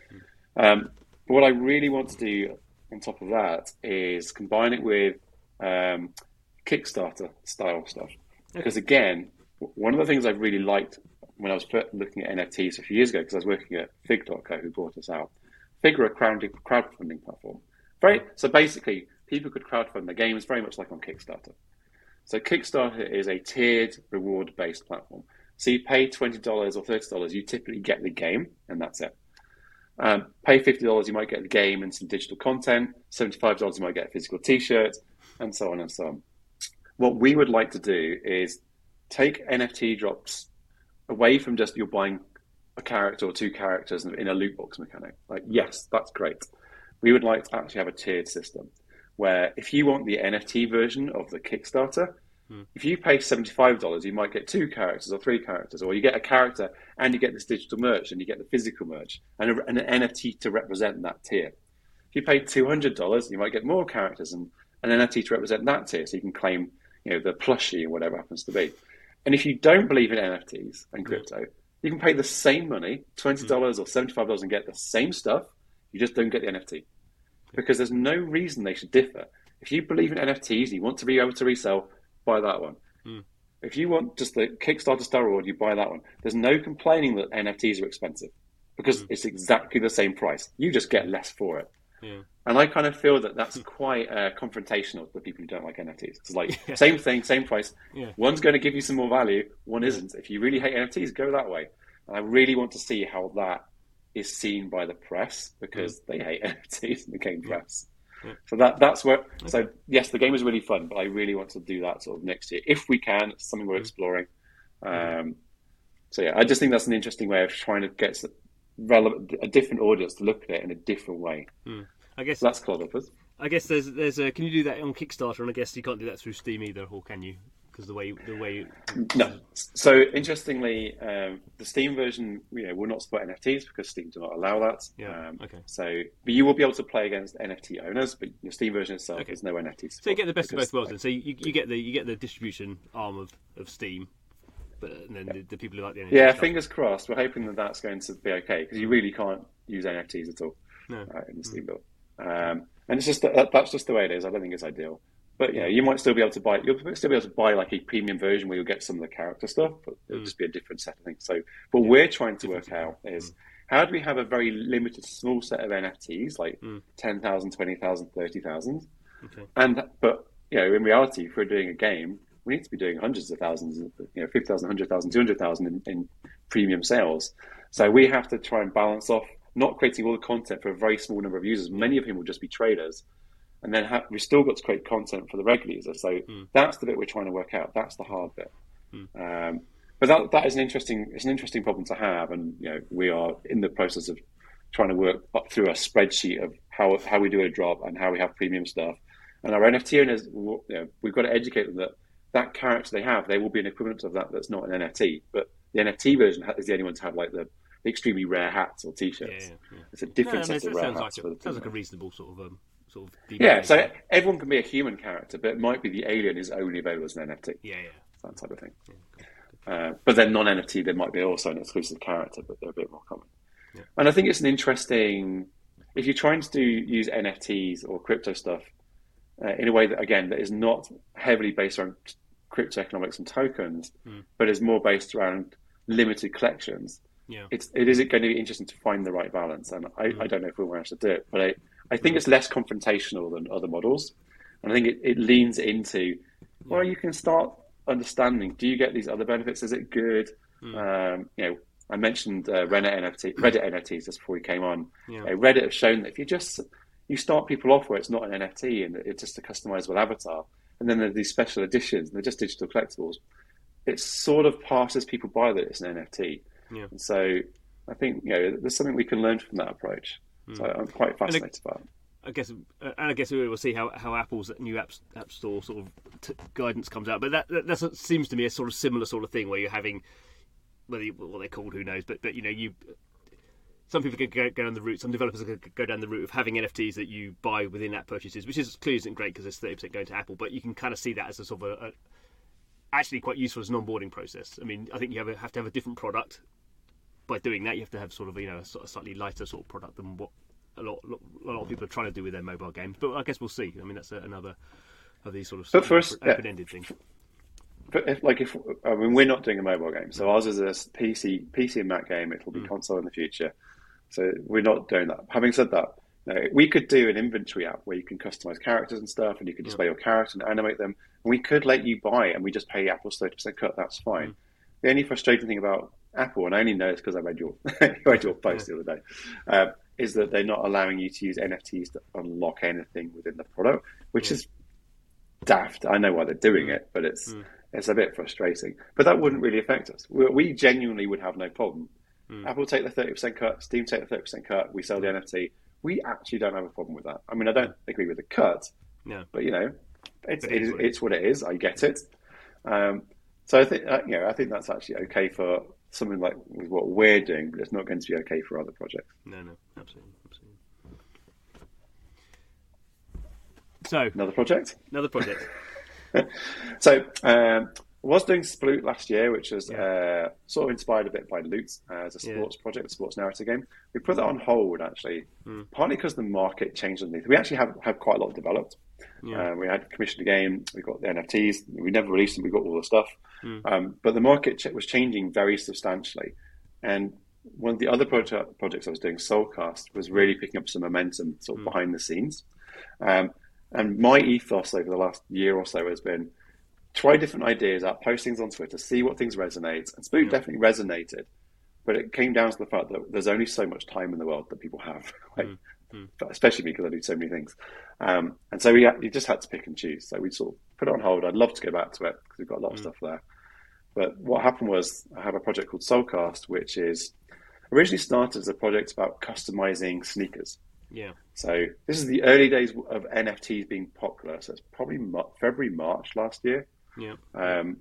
Mm. Um, but what I really want to do on top of that is combine it with um, Kickstarter style stuff. Okay. Because again, one of the things I really liked when I was looking at N F Ts a few years ago, because I was working at Fig dot co, who brought us out. Fig are a crowdfunding platform. Very so basically, people could crowdfund their games very much like on Kickstarter. So Kickstarter is a tiered reward-based platform. So you pay twenty dollars or thirty dollars, you typically get the game, and that's it. Um, pay fifty dollars, you might get the game and some digital content. seventy-five dollars, you might get a physical T-shirt, and so on and so on. What we would like to do is take N F T drops away from just you're buying a character or two characters in a loot box mechanic. Like, yes, that's great. We would like to actually have a tiered system where if you want the N F T version of the Kickstarter, hmm. if you pay seventy-five dollars, you might get two characters or three characters, or you get a character and you get this digital merch and you get the physical merch and, a, and an N F T to represent that tier. If you pay two hundred dollars, you might get more characters and an N F T to represent that tier, so you can claim, you know, the plushie or whatever happens to be. And if you don't believe in N F Ts and crypto, you can pay the same money, twenty dollars mm. or seventy-five dollars, and get the same stuff. You just don't get the N F T. Because there's no reason they should differ. If you believe in N F Ts and you want to be able to resell, buy that one. Mm. if you want just the Kickstarter Star Reward, you buy that one. There's no complaining that N F Ts are expensive because mm. it's exactly the same price. You just get less for it. Yeah. And I kind of feel that that's quite uh, confrontational for people who don't like N F Ts. It's like, yeah. same thing, same price. Yeah. One's going to give you some more value, one isn't. If you really hate N F Ts, go that way. And I really want to see how that is seen by the press because mm. they hate N F Ts in the game press. Yeah. So that that's where. Okay. So yes, the game is really fun, but I really want to do that sort of next year if we can. It's something we're mm. exploring. Um, so yeah, I just think that's an interesting way of trying to get relevant, a different audience to look at it in a different way. Mm. I guess so that's Clodhoppers. I guess there's there's a, can you do that on Kickstarter? And I guess you can't do that through Steam either, or can you? Because the way the way no. So interestingly, um, the Steam version, you know, will not support N F Ts because Steam do not allow that. Yeah. Um, okay. So, but you will be able to play against N F T owners, but your Steam version itself, okay. there's no N F Ts. So you get the best of both worlds. Then. So you, you get the you get the distribution arm of, of Steam, but and then yeah. the, the people who like the N F Ts. Yeah, stuff. Fingers crossed. We're hoping that that's going to be okay because you really can't use N F Ts at all no. uh, in the Steam build. Um, and it's just that, that's just the way it is. I don't think it's ideal. But you know, you might still be able to buy. You'll still be able to buy like a premium version where you'll get some of the character stuff, but it'll mm. just be a different set of things. So, what yeah. we're trying to work out is mm. how do we have a very limited, small set of N F Ts, like mm. ten thousand, twenty thousand, thirty thousand, okay. and but you know, in reality, if we're doing a game, we need to be doing hundreds of thousands, you know, fifty thousand, one hundred thousand, two hundred thousand in, in premium sales. So we have to try and balance off not creating all the content for a very small number of users, many of whom will just be traders. And then ha- we've still got to create content for the regular user. So mm. that's the bit we're trying to work out. That's the hard bit. Mm. Um, but that that is an interesting it's an interesting problem to have. And you know, we are in the process of trying to work up through a spreadsheet of how how we do a drop and how we have premium stuff. And our N F T owners, you know, we've got to educate them that that character they have, they will be an equivalent of that that's not an N F T. But the N F T version is the only one to have like the, the extremely rare hats or T-shirts. Yeah, yeah, yeah. It's a different no, I mean, set of rare sounds hats. Like a, sounds like a reasonable sort of. Um... Sort of yeah, so everyone can be a human character, but it might be the alien is only available as an N F T. Yeah, yeah. That type of thing. Yeah, good, good. Uh, but then non-N F T, there might be also an exclusive character, but they're a bit more common. Yeah. And I think it's an interesting, if you're trying to do, use N F Ts or crypto stuff uh, in a way that, again, that is not heavily based around crypto economics and tokens, mm. but is more based around limited collections, yeah. it's, it is going to be interesting to find the right balance. And I, mm. I don't know if we'll manage to do it, but I, I think it's less confrontational than other models. And I think it, it leans into, well, you can start understanding, do you get these other benefits? Is it good? Mm. Um, you know, I mentioned uh, Reddit N F T, Reddit N F Ts just before we came on. Yeah. Uh, Reddit have shown that if you just, you start people off where it's not an N F T and it's just a customizable avatar, and then there's these special editions and they're just digital collectibles, it sort of passes people by that it's an N F T. Yeah. And so I think, you know, there's something we can learn from that approach. So I'm quite fascinated I, by it. I guess, uh, and I guess we will see how, how Apple's new app app store sort of t- guidance comes out. But that, that that's, seems to me a sort of similar sort of thing where you're having, whether you, what they're called, who knows? But but you know, you some people could go, go down the route, some developers could go down the route of having N F Ts that you buy within app purchases, which is clearly isn't great because it's thirty percent going to Apple. But you can kind of see that as a sort of a, a actually quite useful as an onboarding process. I mean, I think you have, a, have to have a different product. By doing that, you have to have sort of, you know, a sort of slightly lighter sort of product than what a lot, a lot of people are trying to do with their mobile games. But I guess we'll see. I mean, that's another of these sort of, sort but first, of open-ended yeah. things. But if, like, if I mean, we're not doing a mobile game, so ours is a P C, P C and Mac game. It will be mm. console in the future. So we're not doing that. Having said that, you know, we could do an inventory app where you can customize characters and stuff, and you can display yeah. your character and animate them. And we could let you buy it, and we just pay Apple's thirty percent cut. That's fine. Mm. The only frustrating thing about Apple, and I only know this because I read your read your post yeah. the other day, uh, is that they're not allowing you to use N F Ts to unlock anything within the product, which yeah. is daft. I know why they're doing mm. it, but it's mm. it's a bit frustrating. But that wouldn't really affect us. We, we genuinely would have no problem. Mm. Apple take the thirty percent cut, Steam take the thirty percent cut, we sell the N F T. We actually don't have a problem with that. I mean, I don't agree with the cut, no. but you know, it's it is, it's what it is. I get it. Um, So I think uh, you know I think that's actually okay for something like with what we're doing, but it's not going to be okay for other projects. No, no, absolutely, absolutely. So another project. Another project. so um, I was doing Sploot last year, which was yeah. uh, sort of inspired a bit by Loot uh, as a sports yeah. project, a sports narrative game. We put that on hold actually, mm. partly because the market changed underneath. We actually have have quite a lot developed. Yeah. Uh, we had commissioned a game, we got the N F Ts, we never released them, we got all the stuff. Mm. Um, but the market ch- was changing very substantially. And one of the other project, projects I was doing, Soulcast, was really picking up some momentum sort of mm. behind the scenes. Um, and my ethos over the last year or so has been try different ideas out, post things on Twitter, see what things resonate. And Spook yeah. definitely resonated. But it came down to the fact that there's only so much time in the world that people have, like, mm. especially because I do so many things. Um, and so we, had, we just had to pick and choose. So we sort of put it on hold. I'd love to go back to it because we've got a lot mm. of stuff there. But what happened was I have a project called Soulcast, which is originally started as a project about customizing sneakers. Yeah. So this is the early days of N F Ts being popular. So it's probably February, March last year. Yeah. Um,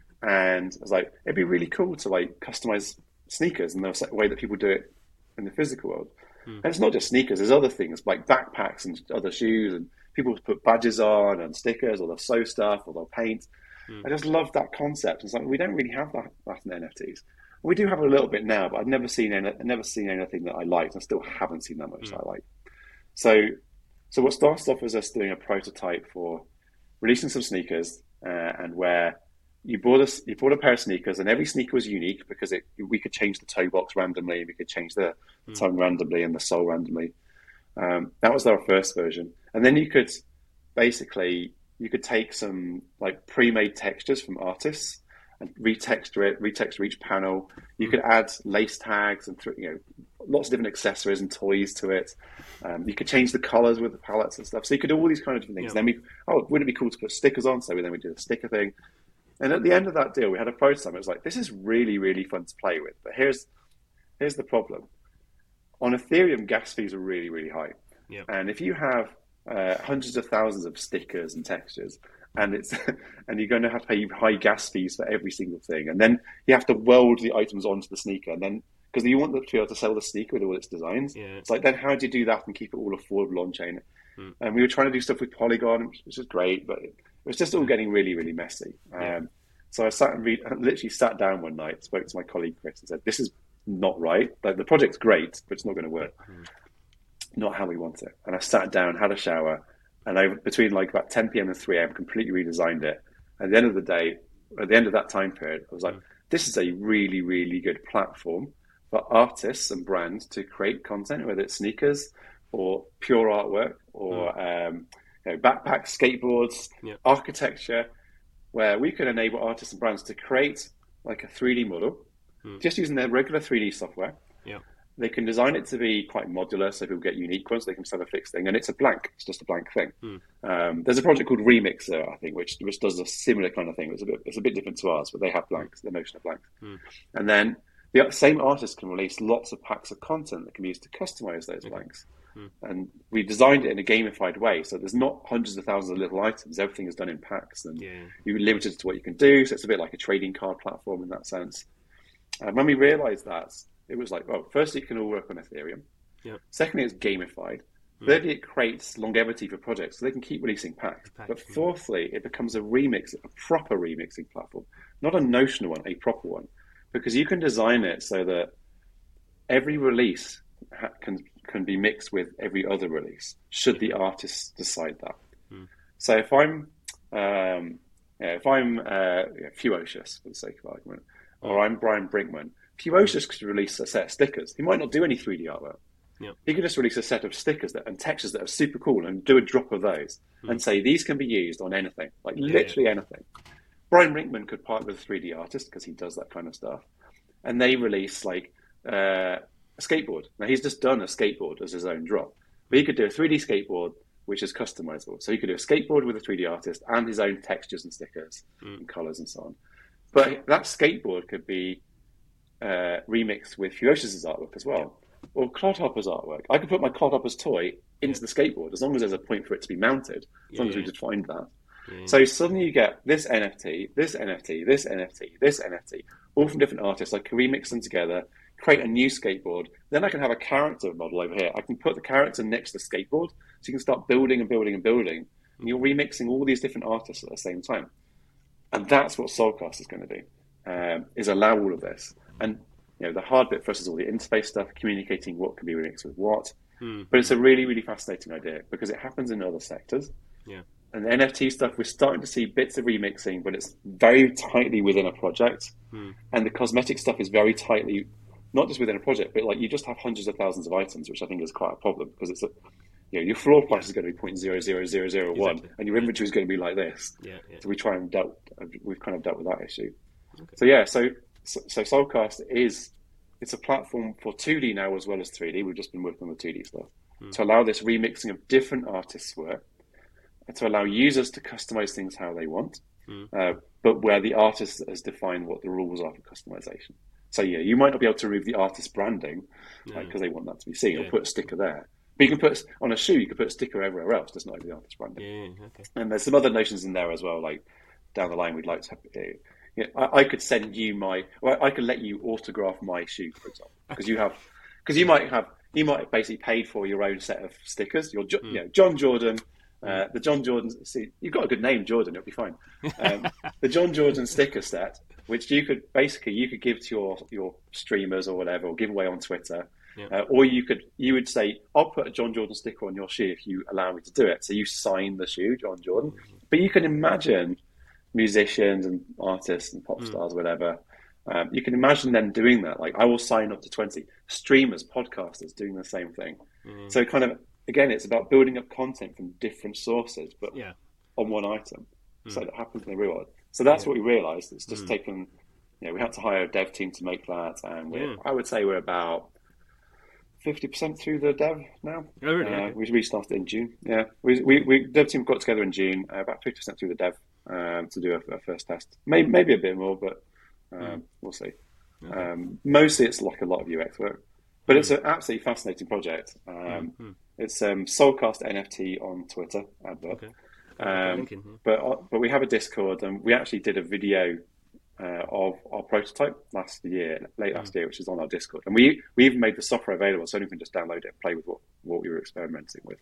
and I was like, it'd be really cool to like customize sneakers in the way that people do it in the physical world. Hmm. And it's not just sneakers, there's other things like backpacks and other shoes, and people put badges on and stickers, or they'll sew stuff, or they'll paint. Hmm. I just love that concept. It's like, we don't really have that, that in N F Ts. We do have a little bit now, but I've never seen any, I've never seen anything that I liked. I still haven't seen that much hmm. that I like. So, so what started off was us doing a prototype for releasing some sneakers, uh, and where You bought a you bought a pair of sneakers, and every sneaker was unique because it we could change the toe box randomly, we could change the mm. tongue randomly and the sole randomly. Um, that was our first version, and then you could basically you could take some like pre-made textures from artists and retexture it, retexture each panel. You mm. could add lace tags and th- you know lots of different accessories and toys to it. Um, you could change the colors with the palettes and stuff. So you could do all these kind of different things. Yeah. Then we oh, wouldn't it be cool to put stickers on? So then we did a sticker thing. And at the end of that deal, we had a prototype. It was like, this is really, really fun to play with. But here's here's the problem. On Ethereum, gas fees are really, really high. Yeah. And if you have uh, hundreds of thousands of stickers and textures, and it's and you're going to have to pay high gas fees for every single thing, and then you have to weld the items onto the sneaker, and then because you want them to be able to sell the sneaker with all its designs. Yeah. It's like, then how do you do that and keep it all affordable on chain? Hmm. And we were trying to do stuff with Polygon, which was great, but it was just all getting really, really messy. Yeah. Um, So I sat and read, literally sat down one night, spoke to my colleague Chris, and said, "This is not right. Like, the project's great, but it's not going to work. Mm. Not how we want it." And I sat down, had a shower, and I between like about ten p.m. and three a.m. completely redesigned it. At the end of the day, at the end of that time period, I was like, mm. "This is a really, really good platform for artists and brands to create content, whether it's sneakers or pure artwork or mm. um, you know, backpacks, skateboards, yeah. architecture." Where we can enable artists and brands to create like a three D model, mm. just using their regular three D software. Yeah. They can design it to be quite modular, so people get unique ones. They can sell a fixed thing, and it's a blank. It's just a blank thing. Mm. Um, there's a project called Remixer, I think, which which does a similar kind of thing. It's a bit it's a bit different to ours, but they have blanks, the notion of blanks. Mm. And then the same artist can release lots of packs of content that can be used to customize those okay. blanks. Mm. And we designed it in a gamified way, so there's not hundreds of thousands of little items. Everything is done in packs, and yeah. you're limited to what you can do. So it's a bit like a trading card platform in that sense. And when we realized that, it was like, well, firstly, it can all work on Ethereum. Yeah. Secondly, it's gamified. Mm. Thirdly, it creates longevity for projects, so they can keep releasing packs. Pack, but fourthly, yeah. it becomes a remix, a proper remixing platform, not a notional one, a proper one, because you can design it so that every release ha- can can be mixed with every other release, should the artist decide that. Mm. So if I'm, um, yeah, if I'm uh, yeah, Fuocious, for the sake of argument, or mm. I'm Brian Brinkman, Fuocious mm. could release a set of stickers. He might not do any three D artwork. Yeah. He could just release a set of stickers that, and textures that are super cool, and do a drop of those, mm. and say these can be used on anything, like yeah, literally yeah. anything. Brian Brinkman could partner with a three D artist because he does that kind of stuff, and they release like uh, a skateboard. Now he's just done a skateboard as his own drop, but he could do a three D skateboard which is customizable. So he could do a skateboard with a three D artist and his own textures and stickers mm. and colors and so on. But that skateboard could be uh, remixed with Fuocious's artwork as well, or Clodhopper's artwork. I could put my Clodhopper's toy into the skateboard as long as there's a point for it to be mounted, as yeah, long as we defined that. Yeah. So suddenly you get this N F T, this N F T, this N F T, this N F T, all from different artists. I can remix them together, create a new skateboard. Then I can have a character model over here. I can put the character next to the skateboard, so you can start building and building and building. And you're remixing all these different artists at the same time. And that's what Soulcast is going to do, um, is allow all of this. And you know, the hard bit for us is all the interface stuff, communicating what can be remixed with what. Hmm. But it's a really, really fascinating idea because it happens in other sectors. Yeah. and the N F T stuff, we're starting to see bits of remixing, but it's very tightly within a project. Hmm. And the cosmetic stuff is very tightly, not just within a project, but like you just have hundreds of thousands of items, which I think is quite a problem because it's a, you know, your floor price is going to be zero point zero zero zero zero one, exactly. and your inventory is going to be like this. Yeah, yeah. So we try and dealt, we've kind of dealt with that issue. Okay. So yeah, so so, so Soulcast is it's a platform for two D now as well as three D. We've just been working on the two D stuff hmm. to allow this remixing of different artists' work, and to allow users to customize things how they want, hmm. uh, but where the artist has defined what the rules are for customization. So yeah, you might not be able to remove the artist branding because yeah. like, they want that to be seen, yeah. or put a sticker there. But you can put on a shoe, you can put a sticker everywhere else, just not the artist branding. Yeah, okay. And there's some other notions in there as well. Like down the line, we'd like to have. Uh, you know, I, I could send you my, well, I could let you autograph my shoe, for example, because you have, because you might have, you might have basically paid for your own set of stickers. Your, mm. you know, John Jordan, uh, the John Jordan. See, you've got a good name, Jordan. It'll be fine. Um, the John Jordan sticker set, which you could basically you could give to your your streamers or whatever, or give away on Twitter. Yeah. Uh, or you could, you would say, I'll put a John Jordan sticker on your shoe if you allow me to do it. So you sign the shoe, John Jordan. Mm-hmm. But you can imagine musicians and artists and pop stars, mm. whatever. Um, you can imagine them doing that. Like I will sign up to twenty streamers, podcasters doing the same thing. Mm. So kind of, again, it's about building up content from different sources, but yeah. on one item. Mm. So that happens in the real world. So that's yeah. what we realized. It's just mm. taken, you know, we had to hire a dev team to make that. And we're, yeah. I would say we're about fifty percent through the dev now. Oh, really? Uh, okay. We restarted in June. Yeah, we we, we dev team got together in June. Uh, about fifty percent through the dev um, to do a, a first test. Maybe maybe a bit more, but um, mm. we'll see. Okay. Um, mostly, it's like a lot of U X work, but mm. it's an absolutely fascinating project. Um, mm. It's um, Soulcast N F T on Twitter advert. Okay. Um, but uh, but we have a Discord, and we actually did a video. Uh, of our prototype last year, late last year, which is on our Discord, and we we even made the software available, so anyone can just download it and play with what, what we were experimenting with.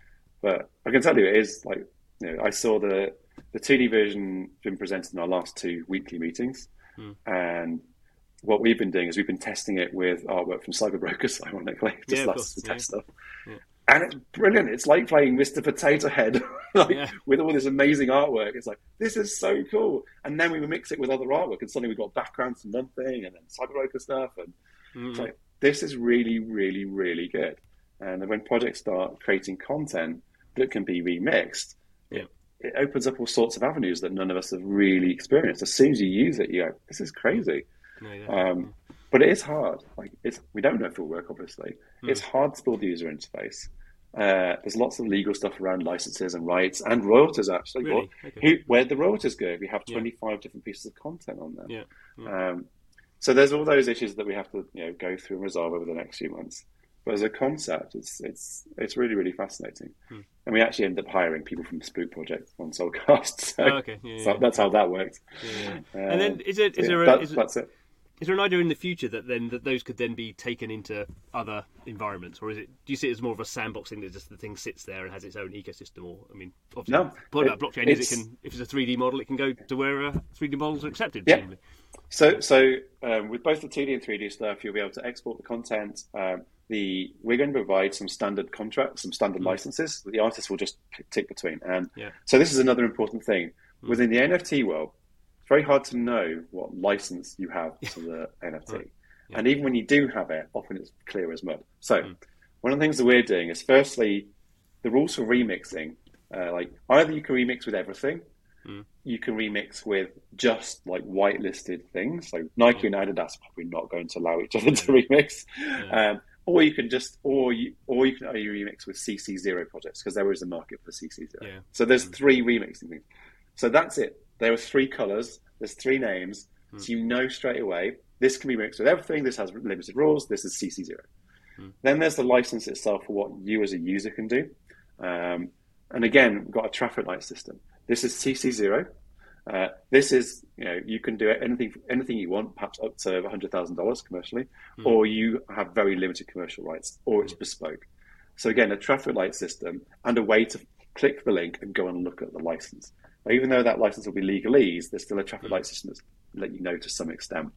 But I can tell you, it is like, you know, I saw the the two D version been presented in our last two weekly meetings, mm. and what we've been doing is we've been testing it with artwork from Cyberbrokers, ironically, just yeah, last to yeah. test stuff. Yeah. And it's brilliant. It's like playing Mister Potato Head like, yeah. with all this amazing artwork. It's like, this is so cool. And then we mix it with other artwork, and suddenly we've got backgrounds from one thing and then Cyberbroker stuff. And mm-hmm. it's like, this is really, really, really good. And when projects start creating content that can be remixed, yeah. it opens up all sorts of avenues that none of us have really experienced. As soon as you use it, you go, this is crazy. Yeah, yeah. Um, but it is hard. Like it's, we don't know if it'll work, obviously. Mm. It's hard to build the user interface. Uh, there's lots of legal stuff around licenses and rights and royalties, actually. Really? What, okay. who, where'd the royalties go if you have twenty-five yeah. different pieces of content on there? Yeah. yeah. Um, so there's all those issues that we have to, you know, go through and resolve over the next few months. But as a concept, it's it's it's really, really fascinating. Hmm. And we actually ended up hiring people from the Spook Project on Soulcast. So, oh, okay. Yeah, so yeah. that's how that worked. Yeah, yeah. Um, and then is it is yeah, there a, that, is it, that's it. Is there an idea in the future that then that those could then be taken into other environments, or is it? Do you see it as more of a sandbox thing that just the thing sits there and has its own ecosystem? Or I mean, obviously, no, the point about blockchain is it can, if it's a three D model, it can go to where uh, three D models are accepted. Yeah. Presumably. So, so um, with both the two D and three D stuff, you'll be able to export the content. Um, the we're going to provide some standard contracts, some standard mm. licenses that the artists will just tick between. And yeah. so, this is another important thing mm. within the N F T world. Very hard to know what license you have to the N F T. Right. Yeah. And even when you do have it, often it's clear as mud. So mm. one of the things that we're doing is firstly, the rules for remixing, uh, like either you can remix with everything, mm. you can remix with just like whitelisted things. So Nike yeah. and Adidas are probably not going to allow each other to remix. Yeah. Um, or you can just, or you, or you can only remix with C C zero projects because there is a market for C C zero. Yeah. So there's mm. three remixing things. So that's it. There are three colors. There's three names. Mm. So you know straight away, this can be mixed with everything. This has limited rules. This is C C zero. Mm. Then there's the license itself for what you as a user can do. Um, and again, we've got a traffic light system. This is C C zero. Uh, this is, you know, you can do anything anything you want, perhaps up to one hundred thousand dollars commercially, mm. or you have very limited commercial rights, or it's bespoke. So again, a traffic light system and a way to click the link and go and look at the license. Now, even though that license will be legalese, there's still a traffic light system that's let you know to some extent.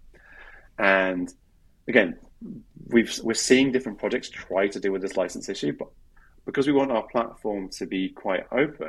And again, we've, we're seeing different projects try to deal with this license issue, but because we want our platform to be quite open,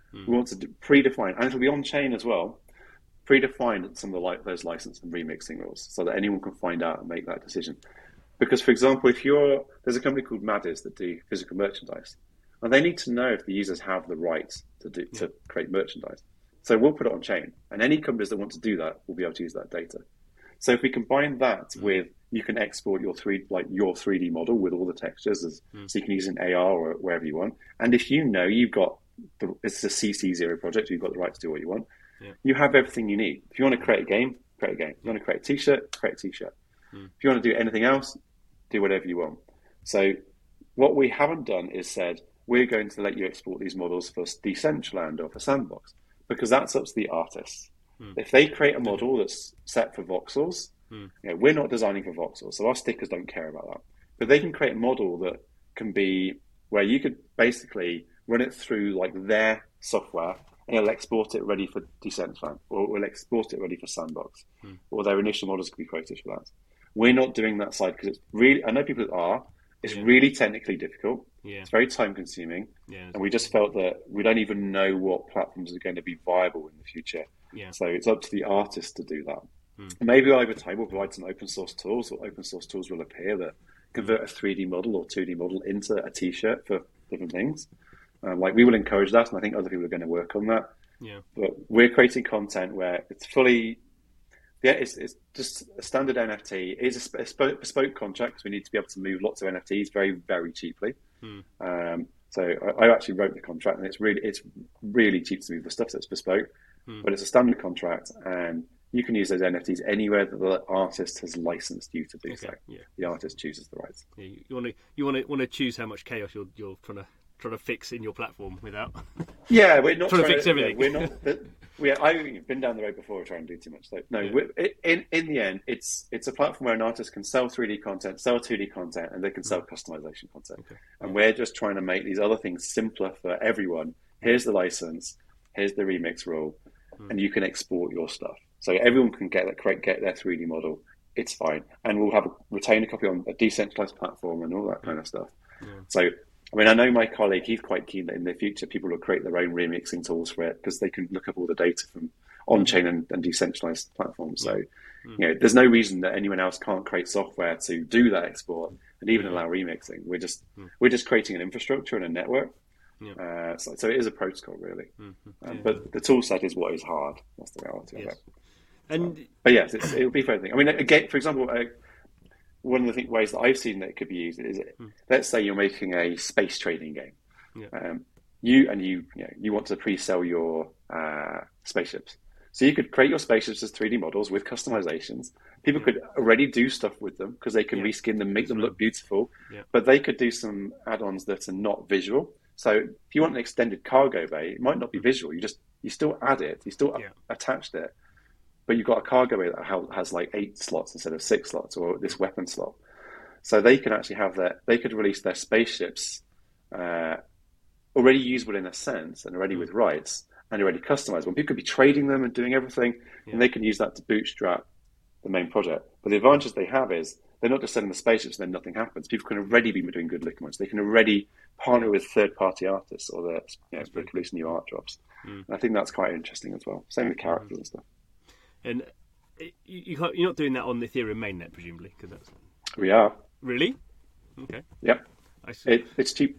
Mm. We want to predefine, and it'll be on chain as well. Predefine some of the like those license and remixing rules, so that anyone can find out and make that decision. Because, for example, if you're there's a company called Maddies that do physical merchandise, and they need to know if the users have the rights to do yeah. to create merchandise. So we'll put it on chain, and any companies that want to do that will be able to use that data. So if we combine that mm. with you can export your three like your three D model with all the textures, as, mm. so you can use an A R or wherever you want. And if you know you've got the, it's a C C zero project, you've got the right to do what you want. Yeah. You have everything you need. If you want to create a game, create a game. If you want to create a T-shirt, create a T-shirt. Mm. If you want to do anything else, do whatever you want. So what we haven't done is said we're going to let you export these models for Decentraland or for Sandbox, because that's up to the artists. Mm. If they create a model that's set for voxels, mm. you know, we're not designing for voxels, so our stickers don't care about that. But they can create a model that can be where you could basically run it through like their software, and it'll export it ready for Decentraland, or we'll export it ready for Sandbox, mm. or their initial models could be created for that. We're not doing that side because it's really, I know people that are, it's yeah. really technically difficult. Yeah. It's very time consuming. Yeah, and we just felt that we don't even know what platforms are going to be viable in the future. Yeah. So it's up to the artist to do that. Hmm. Maybe over time we'll provide some open source tools, or open source tools will appear that convert a three D model or two D model into a T-shirt for different things. Um, like we will encourage that, and I think other people are going to work on that. Yeah. But we're creating content where it's fully, yeah, it's, it's just a standard N F T. It is a bespoke, bespoke contract because we need to be able to move lots of N F Ts very, very cheaply. Hmm. Um, so I, I actually wrote the contract, and it's really, it's really cheap to move the stuff that's bespoke. Hmm. But it's a standard contract, and you can use those N F Ts anywhere that the artist has licensed you to do okay. so. Yeah. The artist chooses the rights. Yeah, you want to, you want to, want to choose how much chaos you're, you're trying to. trying to fix in your platform without yeah we're not trying, trying to fix to, everything. Yeah, we're not but we I've been down the road before trying to do too much. So no yeah. we're, in in the end it's it's a platform where an artist can sell three D content, sell two D content, and they can sell mm. customization content. Okay. And yeah. we're just trying to make these other things simpler for everyone. Here's the license, here's the remix rule, mm. and you can export your stuff, so everyone can get that correct get their three D model. It's fine, and we'll have a, retain a copy on a decentralized platform and all that kind of stuff. Yeah. So I mean, I know my colleague, he's quite keen that in the future people will create their own remixing tools for it, because they can look up all the data from on-chain and, and decentralized platforms. So, mm. you know, there's no reason that anyone else can't create software to do that export and even allow remixing. We're just mm. we're just creating an infrastructure and a network. Yeah. Uh, so, so it is a protocol, really. Mm-hmm. Um, yeah. But the tool set is what is hard. That's the reality yes. of it. And so, but yes, it's, it'll be for everything. I mean, again, for example, uh, one of the th- ways that I've seen that it could be used is, mm. let's say you're making a space trading game. Yeah. Um, you and you, you know, you want to pre-sell your uh, spaceships. So you could create your spaceships as three D models with customizations. People yeah. could already do stuff with them because they can yeah. reskin them, make them look beautiful. Yeah. But they could do some add-ons that are not visual. So if you want an extended cargo bay, it might not be visual. You just you still add it, you still yeah. attached it. But you've got a cargo bay that has like eight slots instead of six slots, or this weapon slot. So they can actually have their, they could release their spaceships uh, already usable in a sense and already with rights and already customized. When people could be trading them and doing everything, yeah. and they can use that to bootstrap the main project. But the advantage they have is they're not just sending the spaceships and then nothing happens. People can already be doing good looking ones. They can already partner with third-party artists, or they're you know, release new art drops. Mm. And I think that's quite interesting as well. Same with characters mm. and stuff. And you, you're not doing that on the Ethereum mainnet, presumably, because that's we are. Really? Okay. Yep. I see. It, it's cheap.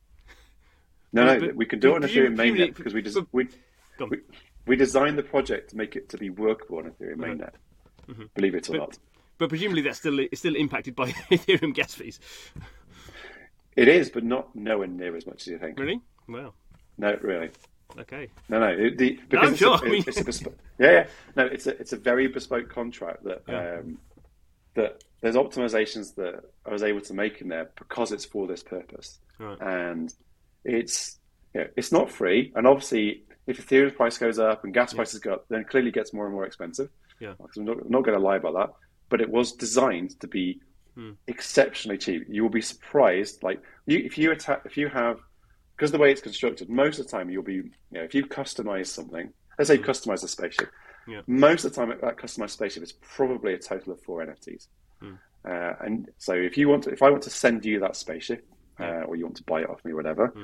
No, no, but, we can do it on Ethereum mainnet because we just we, we we designed the project to make it to be workable on Ethereum mm-hmm. mainnet. Mm-hmm. Believe it or but, not. But presumably that's still it's still impacted by Ethereum gas fees. It is, but not nowhere near as much as you think. Really? Wow. No, really. Okay. No, no. The, because no, I'm it's sure. A, it's a bespoke, yeah, yeah. No, it's a it's a very bespoke contract that yeah. um, that there's optimizations that I was able to make in there because it's for this purpose, right. and it's you know, it's not free. And obviously, if Ethereum price goes up and gas yeah. prices go up, then it clearly gets more and more expensive. Yeah. Because I'm not, I'm not going to lie about that. But it was designed to be hmm. exceptionally cheap. You will be surprised. Like you, if you attack, if you have. Because the way it's constructed, most of the time you'll be, you know, if you customize something, let's say you customize a spaceship, yeah. most of the time that customized spaceship is probably a total of four N F Ts. Mm. Uh, and so if you want to, if I want to send you that spaceship, yeah. uh, or you want to buy it off me, whatever, mm.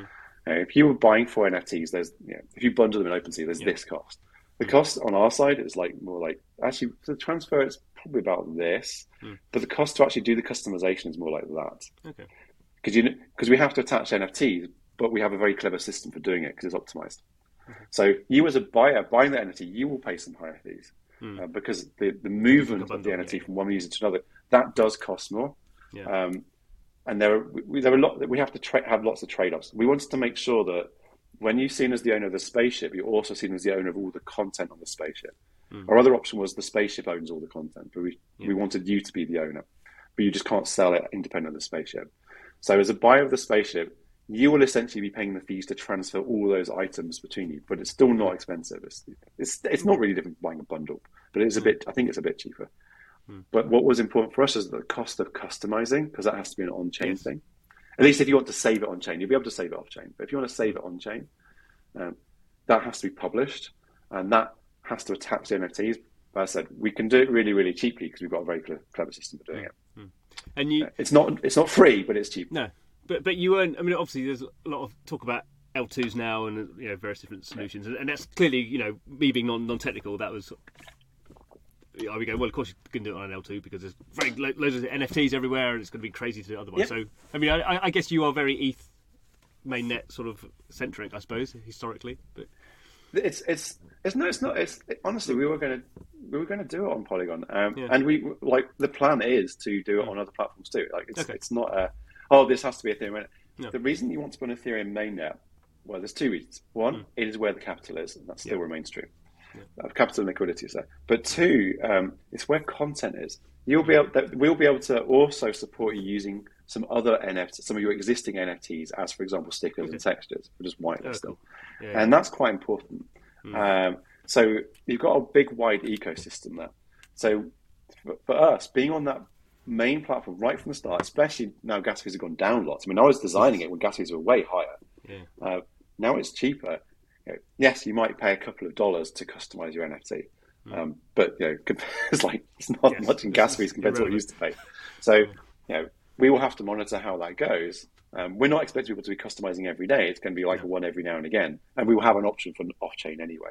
You know, if you were buying four N F Ts, there's you know, if you bundle them in OpenSea, there's yeah. this cost. The cost on our side is like more like actually the transfer is probably about this, mm. but the cost to actually do the customization is more like that. Okay. Because you because we have to attach N F Ts, but we have a very clever system for doing it because it's optimized. Okay. So you as a buyer buying the N F T, you will pay some higher fees mm. uh, because the the movement of the N F T yeah. from one user to another that does cost more. Yeah. Um, and there are we, there are a lot that we have to tra- have lots of trade-offs. We wanted to make sure that when you're seen as the owner of the spaceship, you're also seen as the owner of all the content on the spaceship. Mm. Our other option was the spaceship owns all the content, but we, yeah. we wanted you to be the owner. But you just can't sell it independent of the spaceship. So as a buyer of the spaceship, you will essentially be paying the fees to transfer all those items between you, but it's still not expensive. It's it's, it's not really different from buying a bundle, but it is a bit, I think it's a bit cheaper. Mm. But what was important for us is the cost of customizing, because that has to be an on-chain yes. thing. At least if you want to save it on chain, you'll be able to save it off chain. But if you want to save it on chain, um, that has to be published and that has to attach to N F Ts. But as I said, we can do it really, really cheaply because we've got a very clever, clever system for doing it. Mm. And you, uh, it's not it's not free, but it's cheap. No, but but you earn. I mean, obviously, there's a lot of talk about L twos now and you know various different solutions, yeah. and that's clearly you know me being non non technical. That was. I would go, well, of course you can do it on an L two because there's very loads of N F Ts everywhere and it's going to be crazy to do it otherwise. Yeah. So, I mean, I, I guess you are very E T H mainnet sort of centric, I suppose, historically. But it's it's it's no, it's not. It's it, honestly, we were going to we were going to do it on Polygon, um, yeah. and we like the plan is to do it on other platforms too. Like it's okay. it's not a oh this has to be Ethereum. No. The reason you want to put an Ethereum mainnet, well, there's two reasons. One, mm. it is where the capital is, and that still yeah. remains true. Yeah. Capital and liquidity is there, but two, um, it's where content is. You'll be able, that we'll be able to also support you using some other N F Ts, some of your existing N F Ts, as for example stickers okay. and textures, or just whitelist them, oh, cool. yeah, and yeah. that's quite important. Mm. Um, so you've got a big, wide ecosystem there. So for, for us, being on that main platform right from the start, especially now gas fees have gone down lots. I mean, I was designing it when gas fees were way higher. Yeah. Uh, now it's cheaper. You know, yes, you might pay a couple of dollars to customize your N F T, mm. um, but you know, it's like it's not yes, much in gas fees compared to what you used to pay. So, you know, we will have to monitor how that goes. Um, we're not expecting people to be customizing every day. It's going to be like yeah. a one every now and again, and we will have an option for off-chain anyway.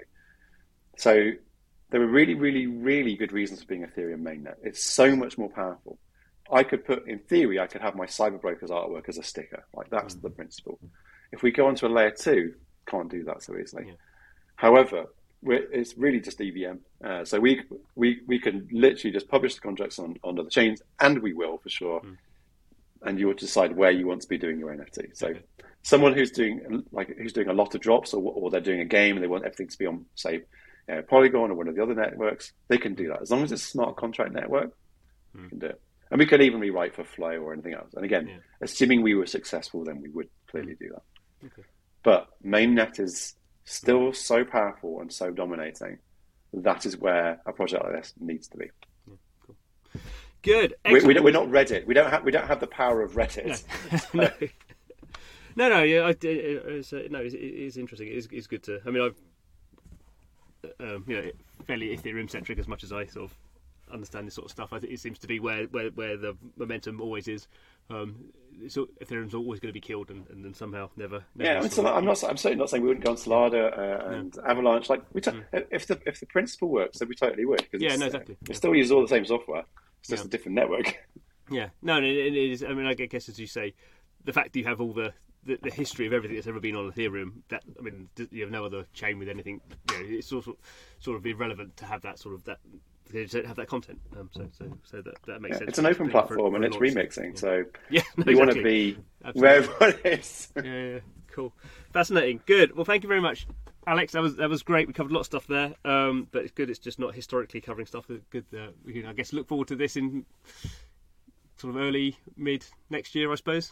So, there are really, really, really good reasons for being Ethereum mainnet. It's so much more powerful. I could put, in theory, I could have my Cyberbrokers artwork as a sticker. Like that's mm. the principle. If we go onto a layer two. Can't do that so easily. Yeah. However, we're, it's really just E V M. Uh, so we we we can literally just publish the contracts on onto the chains, and we will for sure. Mm. And you will decide where you want to be doing your N F T. So, okay. someone who's doing like who's doing a lot of drops, or or they're doing a game and they want everything to be on, say, uh, Polygon or one of the other networks, they can do that as long as it's a smart contract network. Mm. You can do it, and we could even rewrite for Flow or anything else. And again, yeah. assuming we were successful, then we would clearly mm. do that. Okay. But mainnet is still so powerful and so dominating. That is where a project like this needs to be. Yeah, cool. Good. We, we we're not Reddit. We don't have we don't have the power of Reddit. No, no, no, no. Yeah, I, it, it's, uh, no. It's, it is interesting. It is, it's good to. I mean, I've um, you know fairly Ethereum centric as much as I sort of understand this sort of stuff. I think it seems to be where where, where the momentum always is. Um, so Ethereum's always going to be killed, and, and then somehow never. never yeah, I mean, so I'm not. I'm certainly not saying we wouldn't go on Solana uh, and yeah. Avalanche. Like we, t- mm. if the if the principle works, then we totally would. Because yeah, no, exactly. We yeah. still use all the same software. It's just yeah. a different network. Yeah, no, it, it is. I mean, I guess as you say, the fact that you have all the, the, the history of everything that's ever been on Ethereum. That I mean, you have no other chain with anything. You know, it's sort of sort of irrelevant to have that sort of that. To have that content, um, so so so that, that makes yeah, sense. It's an open platform for, for and it's remixing, yeah. so yeah, no, you exactly. want to be Absolutely. Where everyone is. yeah, yeah, cool, fascinating, good. Well, thank you very much, Alex. That was that was great. We covered a lot of stuff there, um, but it's good. It's just not historically covering stuff. Good. Uh, we can, I guess, look forward to this in sort of early mid next year, I suppose.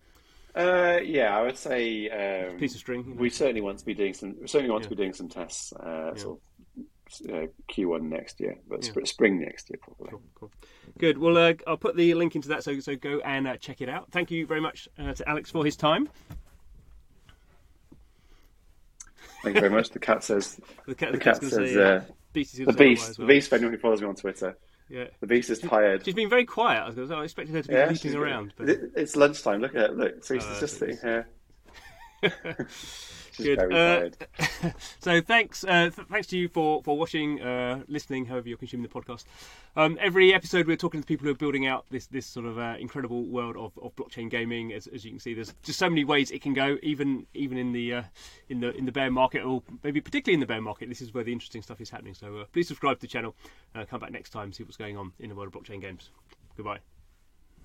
Uh, yeah, I would say um, piece of string. You know? We certainly want to be doing some. We certainly want yeah. to be doing some tests. Uh, yeah. sort of, Uh, Q one next year, but yeah. sp- spring next year probably. Cool, cool. Good. Well, uh, I'll put the link into that, so so go and uh, check it out. Thank you very much uh, to Alex for his time. Thank you very much. The cat says. The cat, the the cat says. Say, Uh, uh, Beast the beast. Well. The beast. For anyone who follows me on Twitter. Yeah. The beast is tired. She's been very quiet. I, was, I expected her to be yeah, leaping around. But... It's lunchtime. Look at it. Look. So she's oh, just sitting here. Good. Uh, so thanks, uh, th- thanks to you for for watching, uh, listening, however you're consuming the podcast. Um, every episode, we're talking to people who are building out this this sort of uh, incredible world of, of blockchain gaming. As, as you can see, there's just so many ways it can go, even even in the uh, in the in the bear market, or maybe particularly in the bear market. This is where the interesting stuff is happening. So uh, please subscribe to the channel. Uh, come back next time, see what's going on in the world of blockchain games. Goodbye.